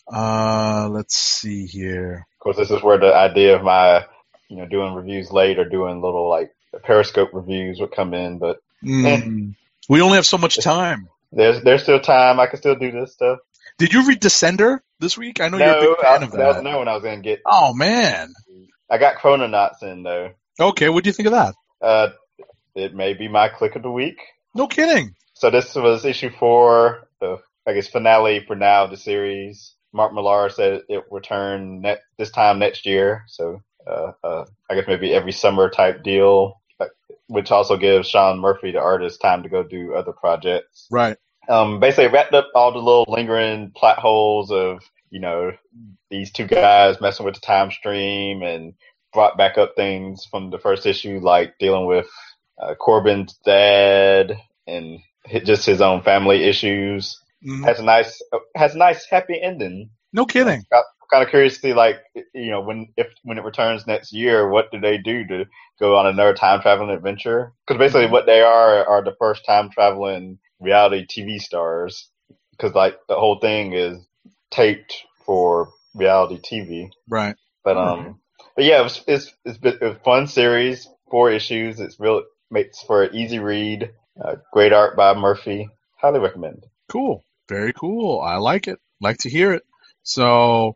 Uh, let's see here. Of course, this is where the idea of my, you know, doing reviews late or doing little like Periscope reviews would come in. But Mm, we only have so much time. there's there's still time. I can still do this stuff. Did you read Descender this week? I know you're a No, big fan I, of that was that. no one I was gonna get. Oh man. I got Chrononauts in though. Okay, what do you think of that? Uh, it may be my click of the week. No kidding. So this was issue four, the I guess finale for now of the series. Mark Millar said it return ne- this time next year. So uh, uh, I guess maybe every summer type deal, which also gives Sean Murphy, the artist, time to go do other projects. Right. Um, basically wrapped up all the little lingering plot holes of, you know, these two guys messing with the time stream, and brought back up things from the first issue, like dealing with uh, Corbin's dad and just his own family issues. Mm-hmm. Has a nice, has a nice happy ending. No kidding. I'm kind of curious to see, like, you know, when if when it returns next year, what do they do to go on another time traveling adventure? Because basically, mm-hmm. what they are are the first time traveling reality T V stars. Because like the whole thing is taped for reality T V. Right. But um, mm-hmm. but yeah, it was, it's it's been a fun series. Four issues. It's real. Makes for an easy read. Uh, great art by Murphy. Highly recommend. Cool. Very cool. I like it. Like to hear it. So,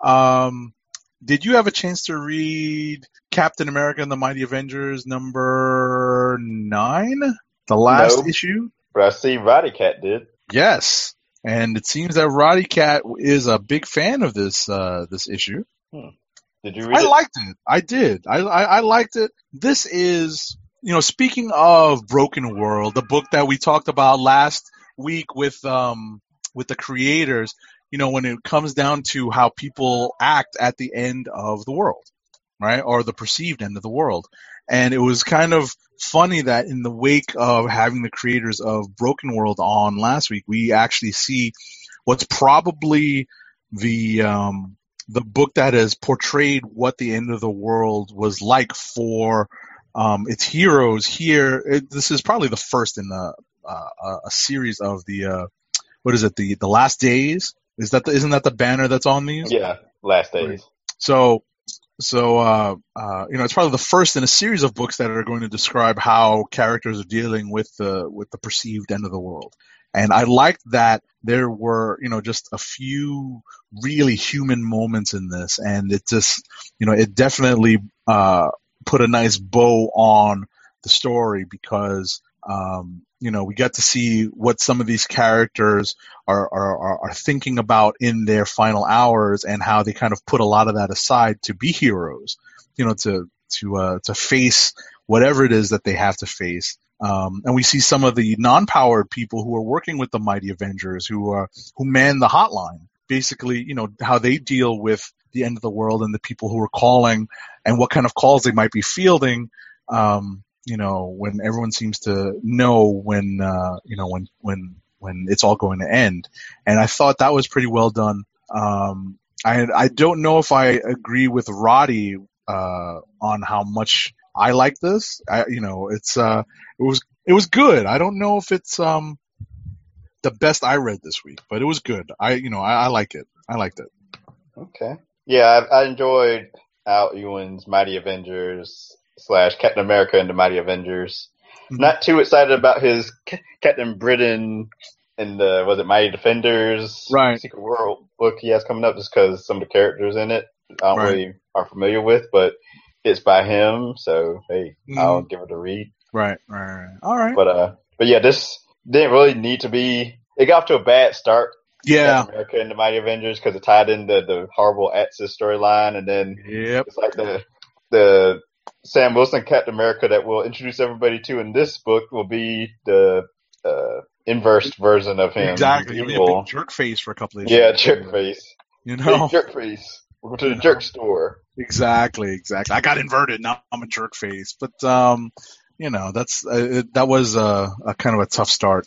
um, did you have a chance to read Captain America and the Mighty Avengers number nine? The last no, issue? But I see Roddy Cat did. Yes. And it seems that Roddy Cat is a big fan of this uh, this issue. Hmm. Did you read I it? I liked it. I did. I, I, I liked it. This is, you know, speaking of Broken World, the book that we talked about last week with um with the creators, you know, when it comes down to how people act at the end of the world, right? Or the perceived end of the world. And it was kind of funny that in the wake of having the creators of Broken World on last week, we actually see what's probably the um the book that has portrayed what the end of the world was like for um its heroes here. It, this is probably the first in the uh, a series of the uh what is it, the the Last Days? Is that the, isn't that the banner that's on these? Yeah, Last Days. Right. So, so uh, uh, you know, it's probably the first in a series of books that are going to describe how characters are dealing with the with the perceived end of the world. And I liked that there were, you know, just a few really human moments in this, and it just, you know, it definitely uh, put a nice bow on the story because. Um, you know, we got to see what some of these characters are, are, are thinking about in their final hours, and how they kind of put a lot of that aside to be heroes, you know, to to uh, to face whatever it is that they have to face. Um, and we see some of the non-powered people who are working with the Mighty Avengers, who are who man the hotline. Basically, you know, how they deal with the end of the world and the people who are calling, and what kind of calls they might be fielding. Um, you know, when everyone seems to know when, uh, you know, when, when, when it's all going to end. And I thought that was pretty well done. Um, I, I don't know if I agree with Roddy, uh, on how much I like this. I, you know, it's, uh, it was, it was good. I don't know if it's, um, the best I read this week, but it was good. I, you know, I, I like it. I liked it. Okay. Yeah, I, I enjoyed Al Ewing's Mighty Avengers slash Captain America and the Mighty Avengers. Mm-hmm. Not too excited about his C- Captain Britain and the, was it Mighty Defenders? Right. Secret World book he has coming up, just because some of the characters in it I don't right. really are familiar with, but it's by him, so hey, mm-hmm. I'll give it a read. Right, right, right. All right. But uh, but yeah, this didn't really need to be. It got off to a bad start. Yeah. Captain America and the Mighty Avengers, because it tied in the, the horrible Axis storyline, and then yep. it's like the the Sam Wilson Captain America that we'll introduce everybody to in this book will be the uh, inverse version of him. Exactly. He'll be a big jerk face for a couple of years. Yeah, jerk face. You know, big jerk face. We'll go to the jerk store. Exactly, exactly. I got inverted. Now I'm a jerk face. But um, you know, that's uh, it, that was a, a kind of a tough start.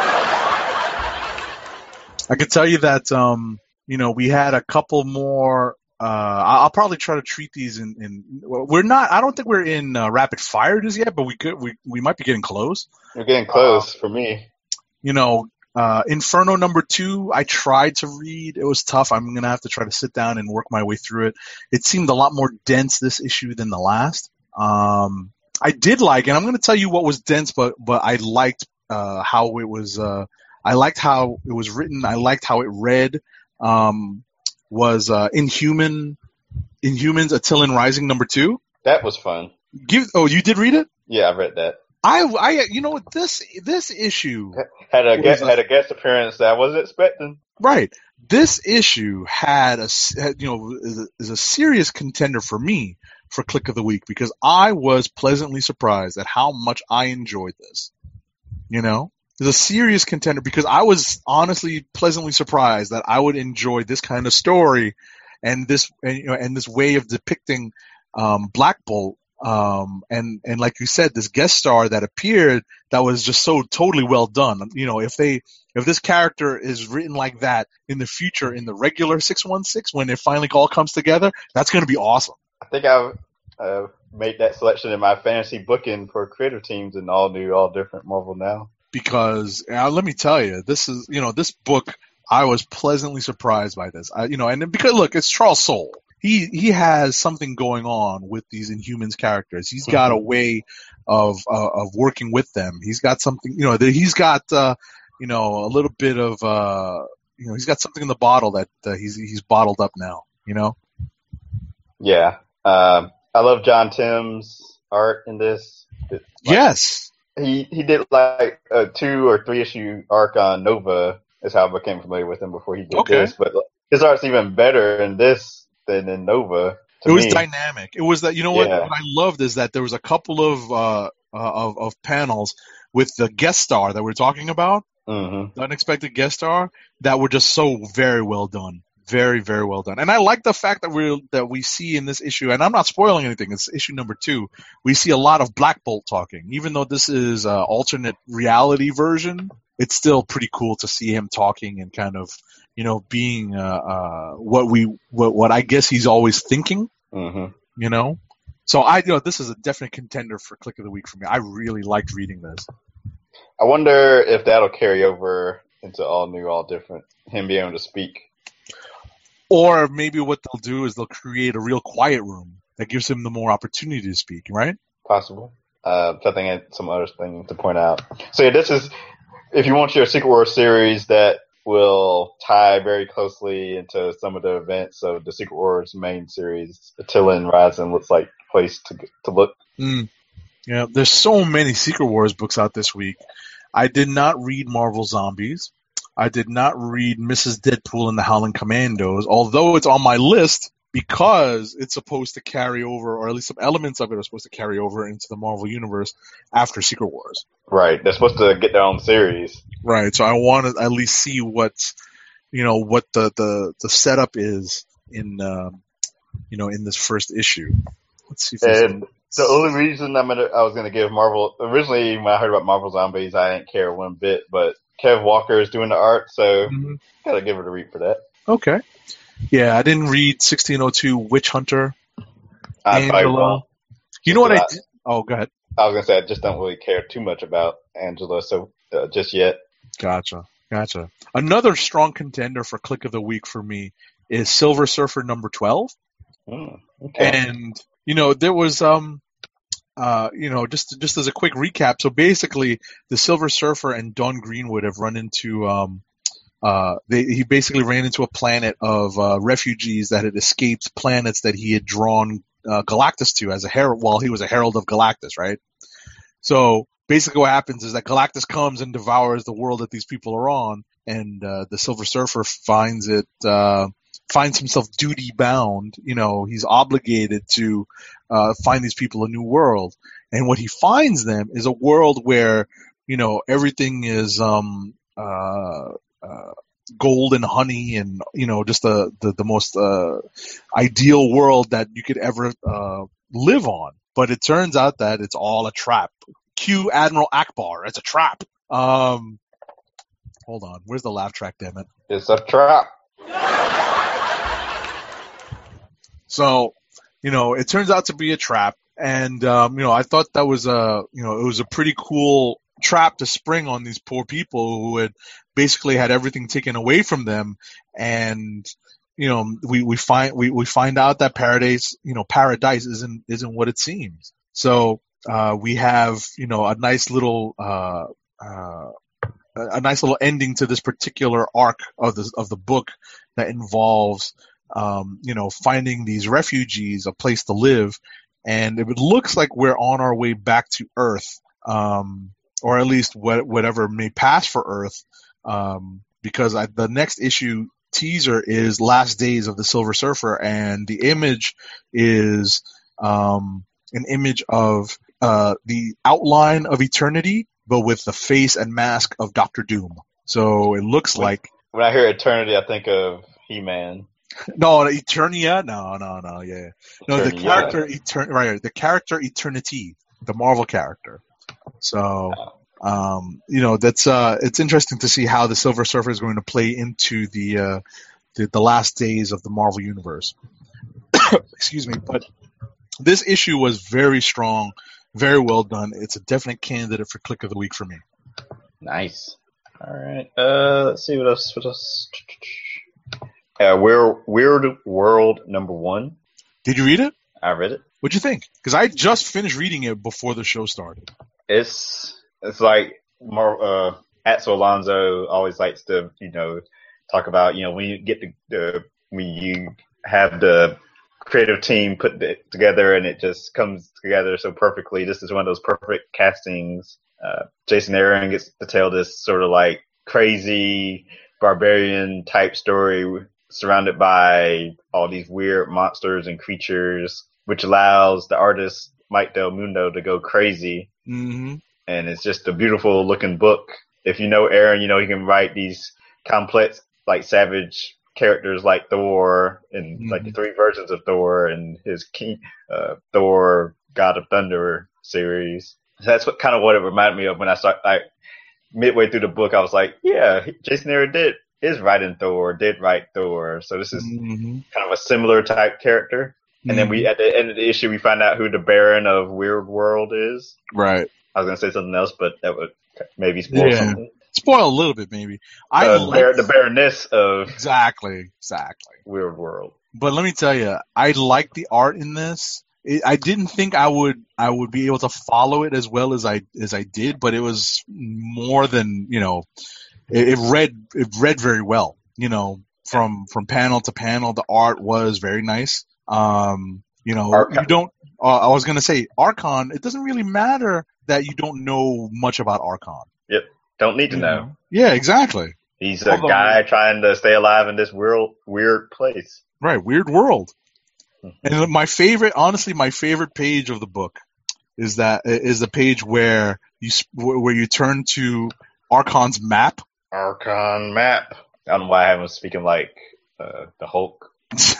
I could tell you that um, you know, we had a couple more. Uh, I'll probably try to treat these in. in we're not. I don't think we're in uh, rapid fire just yet, but we could. We we might be getting close. We're getting close uh, for me. You know, uh, Inferno number two. I tried to read. It was tough. I'm gonna have to try to sit down and work my way through it. It seemed a lot more dense this issue than the last. Um, I did like, and I'm gonna tell you what was dense, but but I liked uh, how it was. Uh, I liked how it was written. I liked how it read. Um, was uh, Inhuman, Inhumans Attilan Rising number two. That was fun. Give, oh, you did read it? Yeah, I read that. I, I, you know, this this issue Had a was guest, a- had a guest appearance that I wasn't expecting. right. This issue had a s- had, you know is a, is a serious contender for me for Click of the Week because I was pleasantly surprised at how much I enjoyed this. You know, it's a serious contender because I was honestly pleasantly surprised that I would enjoy this kind of story and this and, you know and this way of depicting um, Black Bolt. Um, and, and like you said, this guest star that appeared that was just so totally well done. You know, if they, if this character is written like that in the future in the regular six one six, when it finally all comes together, that's going to be awesome. I think I've uh, made that selection in my fantasy booking for creative teams and all new, all different Marvel Now. Because uh, let me tell you, this is, you know, this book, I was pleasantly surprised by this. I, you know, and because look, it's Charles Soule. He he has something going on with these Inhumans characters. He's got a way of uh, of working with them. He's got something, you know, that he's got uh, you know a little bit of uh, you know he's got something in the bottle that uh, he's he's bottled up now. You know. Yeah, um, I love John Tim's art in this. It's like, Yes. he he did like a two or three issue arc on Nova. Is how I became familiar with him before he did Okay. this. But his art's even better in this than in Nova. To It was me. dynamic. It was that you know what, Yeah. what I loved is that there was a couple of uh, uh of of panels with the guest star that we're talking about, Mm-hmm. the unexpected guest star, that were just so very well done, very very well done. And I like the fact that we that we see in this issue, and I'm not spoiling anything. It's issue number two. We see a lot of Black Bolt talking, even though this is an alternate reality version. It's still pretty cool to see him talking and kind of, you know, being uh, uh, what we what, what I guess he's always thinking. Mm-hmm. You know, so I, you know, this is a definite contender for Click of the Week for me. I really liked reading this. I wonder if that'll carry over into all new, all different. Him being able to speak. Or maybe what they'll do is they'll create a real quiet room that gives him the more opportunity to speak, right? Possible. Uh, I think I had some other thing to point out. So yeah, this is, if you want your Secret Wars series that will tie very closely into some of the events of the Secret Wars main series, Attila and Rising looks like a place to to look. Mm. Yeah, there's so many Secret Wars books out this week. I did not read Marvel Zombies. I did not read Missus Deadpool and the Howling Commandos, although it's on my list because it's supposed to carry over, or at least some elements of it are supposed to carry over into the Marvel Universe after Secret Wars. Right, they're supposed to get their own series. Right, so I want to at least see what's, you know, what the, the, the setup is in, um, you know, in this first issue. Let's see if there's And the only reason I'm gonna, I was going to give Marvel, originally when I heard about Marvel Zombies, I didn't care one bit, but Kev Walker is doing the art, so Mhm. gotta give it a read for that. Okay. Yeah, I didn't read sixteen oh two Witch Hunter. I probably Angela. won't. You know what I Just did? Oh, go ahead. I was gonna say I just don't really care too much about Angela, so uh, just yet. Gotcha. Gotcha. Another strong contender for Click of the Week for me is Silver Surfer number twelve. Hmm, okay. And, you know, there was, um, uh, you know, just just as a quick recap, so basically the Silver Surfer and Dawn Greenwood have run into, um, uh, they, he basically ran into a planet of uh, refugees that had escaped planets that he had drawn uh, Galactus to as a herald, while he was a herald of Galactus, right? So basically what happens is that Galactus comes and devours the world that these people are on, and uh, the Silver Surfer finds it, uh, finds himself duty bound. You know, he's obligated to uh, find these people a new world. And what he finds them is a world where, you know, everything is um, uh, uh, gold and honey, and you know, just the the, the most uh, ideal world that you could ever uh, live on. But it turns out that it's all a trap. Cue Admiral Akbar. It's a trap. Um, hold on. Where's the laugh track, damn it? It's a trap. So, you know, it turns out to be a trap. And, um, you know, I thought that was a, you know, it was a pretty cool trap to spring on these poor people who had basically had everything taken away from them. And, you know, we, we find, we, we find out that paradise, you know, paradise isn't, isn't what it seems. So, uh, we have, you know, a nice little, uh, uh, a nice little ending to this particular arc of the, of the book that involves, um, you know, finding these refugees a place to live and it looks like we're on our way back to Earth, um, or at least what, whatever may pass for Earth, um, because I, the next issue teaser is Last Days of the Silver Surfer, and the image is um, an image of uh, the outline of eternity, but with the face and mask of Doctor Doom. So it looks When- like When I hear Eternity, I think of He-Man. no Eternia. No, no, no. Yeah, no. The Eternia. character Etern- right. The character Eternity, the Marvel character. So, um, you know, that's uh, it's interesting to see how the Silver Surfer is going to play into the uh, the, the last days of the Marvel universe. Excuse me, but this issue was very strong, very well done. It's a definite candidate for Click of the Week for me. Nice. All right. Uh, let's see what else. What else? Uh, Weird, Weird World number one. Did you read it? I read it. What'd you think? Because I just finished reading it before the show started. It's it's like more. Uh, Axel Alonso always likes to, you know, talk about, you know, when you get the, the when you have the creative team put it together and it just comes together so perfectly. This is one of those perfect castings. Uh, Jason Aaron gets to tell this sort of like crazy barbarian type story surrounded by all these weird monsters and creatures, which allows the artist Mike Del Mundo to go crazy. Mm-hmm. And it's just a beautiful looking book. If you know Aaron, you know he can write these complex, like savage characters like Thor and Mhm. like the three versions of Thor and his King, uh, Thor God of Thunder series. So that's what kind of what it reminded me of when I started. Like midway through the book, I was like, yeah, Jason Aaron did is writing Thor, did write Thor. So this is Mm-hmm. kind of a similar type character. And then we, at the end of the issue, we find out who the Baron of Weird World is. Right. I was going to say something else, but that would maybe spoil Yeah. something. Spoil a little bit, maybe. I Uh, like Bar- the Baroness of exactly, exactly. Weird World. But let me tell you, I like the art in this. It, I didn't think I would I would be able to follow it as well as I as I did, but it was more than, you know, it, it read it read very well. You know, from from panel to panel, the art was very nice. Um, you know, Archon. you don't. Uh, I was gonna say Archon. It doesn't really matter that you don't know much about Archon. Yep. Don't need to You know. Yeah, exactly. He's a Although- guy trying to stay alive in this weird, weird place. Right, weird world. And my favorite, honestly, my favorite page of the book is that is the page where you s- where you turn to Archon's map. Archon map. I don't know why I haven't speaking like uh, the Hulk.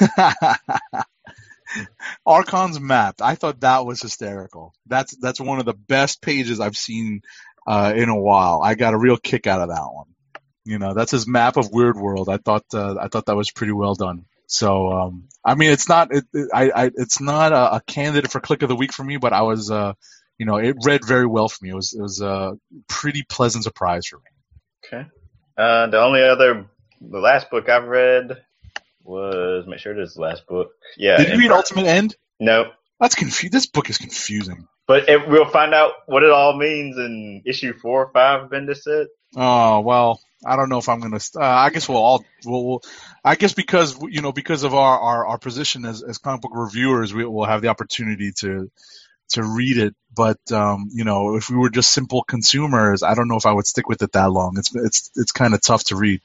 Archon's map. I thought that was hysterical. That's that's one of the best pages I've seen uh, in a while. I got a real kick out of that one. You know, that's his map of Weird World. I thought uh, I thought that was pretty well done. So, um, I mean, it's not it, it, I, I it's not a, a candidate for Click of the Week for me, but I was, uh, you know, it read very well for me. It was it was a pretty pleasant surprise for me. Okay. Uh, the only other, the last book I've read was, make sure it is the last book. Yeah. Did you read Infer- Ultimate End? No. That's confu- This book is confusing. But it, we'll find out what it all means in issue four or five, Bendis said. Oh well, I don't know if I'm gonna. Uh, I guess we'll all. We'll, we'll. I guess because you know because of our, our, our position as, as comic book reviewers, we will have the opportunity to to read it. But um, you know, if we were just simple consumers, I don't know if I would stick with it that long. It's it's it's kind of tough to read.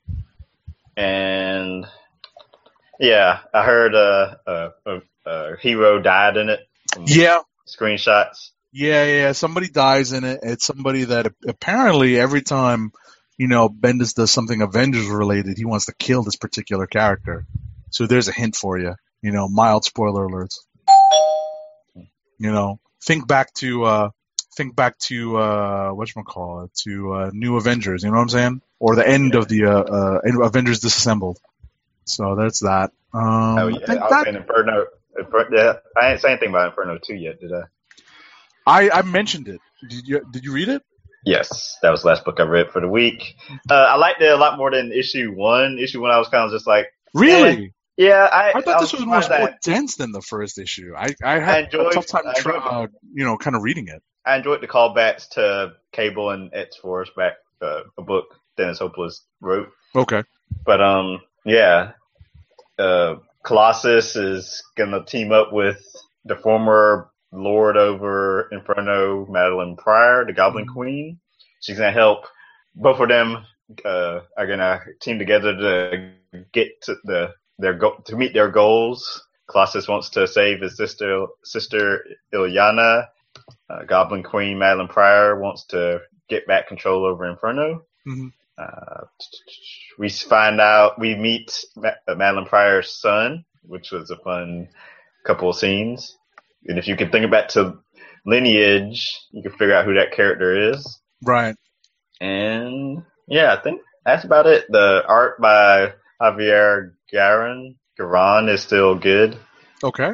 And yeah, I heard uh, uh, uh, uh, Hero died in it. From Yeah. Screenshots. Yeah, yeah. Somebody dies in it. It's somebody that apparently every time, you know, Bendis does something Avengers related, he wants to kill this particular character. So there's a hint for you. You know, mild spoiler alerts. You know, think back to uh, think back to uh, whatchamacallit, to uh, New Avengers. You know what I'm saying? Or the end of the uh, uh, Avengers Disassembled. So that's that. Um, Oh I yeah, think I was that saying Inferno. Infer- yeah, I didn't say anything about Inferno two yet, did I? I, I mentioned it. Did you Did you read it? Yes, that was the last book I read for the week. Uh, I liked it a lot more than issue one. Issue one, I was kind of just like, Really? yeah, I, I thought this was more, surprised more that- dense than the first issue. I, I had I enjoyed- a tough time, I try, enjoyed- uh, you know, kind of reading it. I enjoyed the callbacks to Cable and X Force back, uh, a book Dennis Hopeless wrote. Okay. But um, yeah, uh, Colossus is gonna team up with the former lord over Inferno, Madeline Pryor, the Goblin Mhm. Queen. She's gonna help both of them uh, are gonna team together to get to the their go- to meet their goals. Colossus wants to save his sister sister Ilyana. Uh, Goblin Queen Madeline Pryor wants to get back control over Inferno. Mhm. Uh, we find out we meet Ma- Madeline Pryor's son, which was a fun couple of scenes. And if you can think back to Lineage, you can figure out who that character is. Right. And yeah, I think that's about it. The art by Javier Garan Garan is still good. Okay.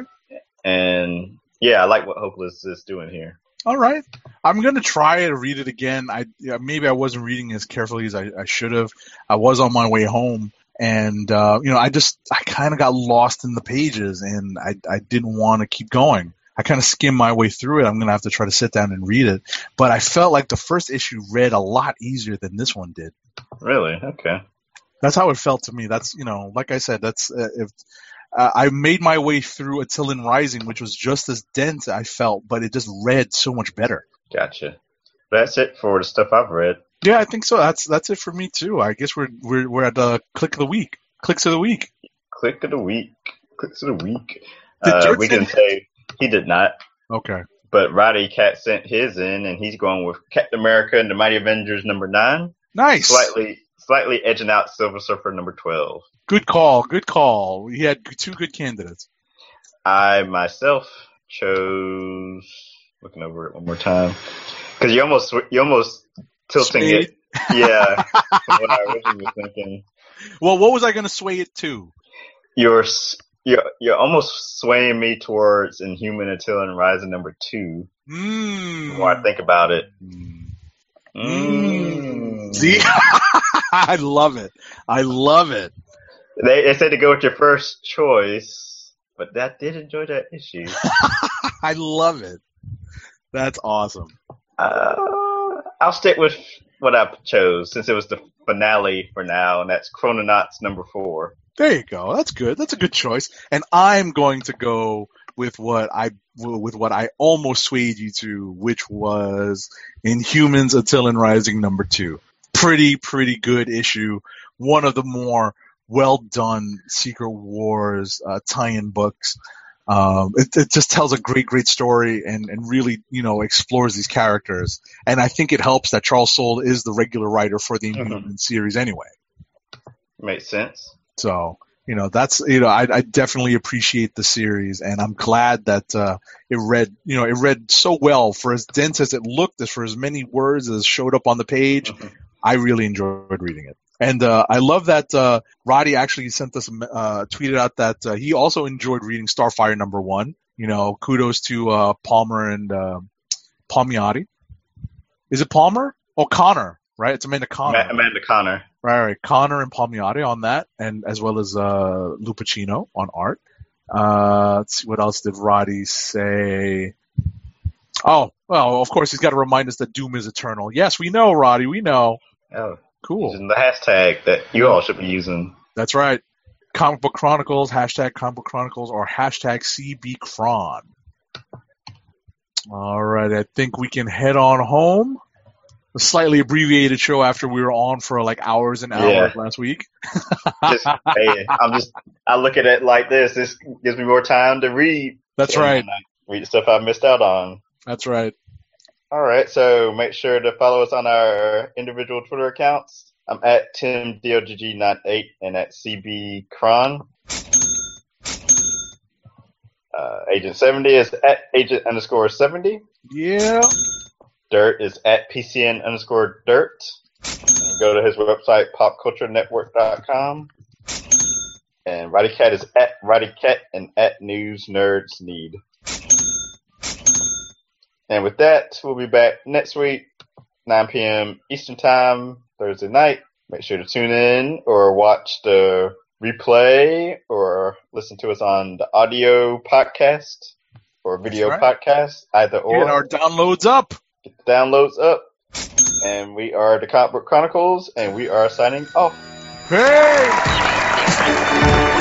And yeah, I like what Hopeless is doing here. All right. I'm going to try to read it again. I yeah, maybe I wasn't reading as carefully as I, I should have. I was on my way home, and uh, you know, I just I kind of got lost in the pages, and I I didn't want to keep going. I kind of skimmed my way through it. I'm going to have to try to sit down and read it. But I felt like the first issue read a lot easier than this one did. Really? Okay. That's how it felt to me. That's, you know, like I said, that's uh, if uh, I made my way through Attilan Rising, which was just as dense, I felt, but it just read so much better. Gotcha. That's it for the stuff I've read. Yeah, I think so. That's that's it for me too. I guess we're we're we're at the click of the week. Clicks of the week. Click of the week. Clicks of the week. Did Uh, Dirt we can send- say he did not, Okay. but Roddy Cat sent his in, and he's going with Captain America and the Mighty Avengers number nine. Nice. Slightly, slightly edging out Silver Surfer number twelve. Good call. Good call. He had two good candidates. I myself chose. Looking over it one more time, because you almost, you almost tilting Swayed. it. Yeah, from what I originally was thinking. Well, what was I going to sway it to? You're s- you're you're almost swaying me towards Inhuman Attilan Rising number two. Mm. The more I think about it. Mm. Mm. See? I love it. I love it. They, they said to go with your first choice, but that did enjoy that issue. I love it. That's awesome. Uh, I'll stick with what I chose since it was the finale for now, and that's Chrononauts number four. There you go. That's good. That's a good choice. And I'm going to go with what I with what I almost swayed you to, which was Inhumans Attilan Rising number two. Pretty, pretty good issue. One of the more well done Secret Wars uh, tie-in books. Um, it, it just tells a great, great story and, and really, you know, explores these characters. And I think it helps that Charles Soule is the regular writer for the Inhumans Mhm. series anyway. Makes sense. So, you know, that's, you know, I, I definitely appreciate the series, and I'm glad that uh, it read, you know, it read so well for as dense as it looked, as for as many words as showed up on the page. Mhm. I really enjoyed reading it. And uh, I love that uh, Roddy actually sent us, uh, tweeted out that uh, he also enjoyed reading Starfire number one. You know, kudos to uh, Palmer and uh, Palmiotti. Is it Palmer? Oh, Connor, right? It's Amanda Connor. Ma- Amanda Connor. Right, right. Connor and Palmiotti on that, and as well as uh, Lou Pacino on art. Uh, let's see, what else did Roddy say? Oh, well, of course, he's got to remind us that Doom is eternal. Yes, we know, Roddy, we know. Oh, Cool. using the hashtag that you all should be using. That's right. Comic Book Chronicles, hashtag Comic Book Chronicles, or hashtag C B Chron. All right, I think we can head on home. A slightly abbreviated show after we were on for like hours and hours Yeah. last week. Just, hey, I'm just, I look at it like this. This gives me more time to read. That's And right. I read the stuff I missed out on. That's right. All right, so make sure to follow us on our individual Twitter accounts. I'm at Tim D O G G ninety-eight and at C B Cron. Uh, Agent seventy is at Agent underscore seventy. Yeah. Dirt is at P C N underscore Dirt. And go to his website, pop culture network dot com. And Roddy Cat is at Roddy Cat and at News Nerds Need. And with that, we'll be back next week, nine p.m. Eastern Time, Thursday night. Make sure to tune in or watch the replay or listen to us on the audio podcast or video That's podcast, either or. Get our downloads up. Get the downloads up. And we are the Comic Book Chronicles, and we are signing off. Hey!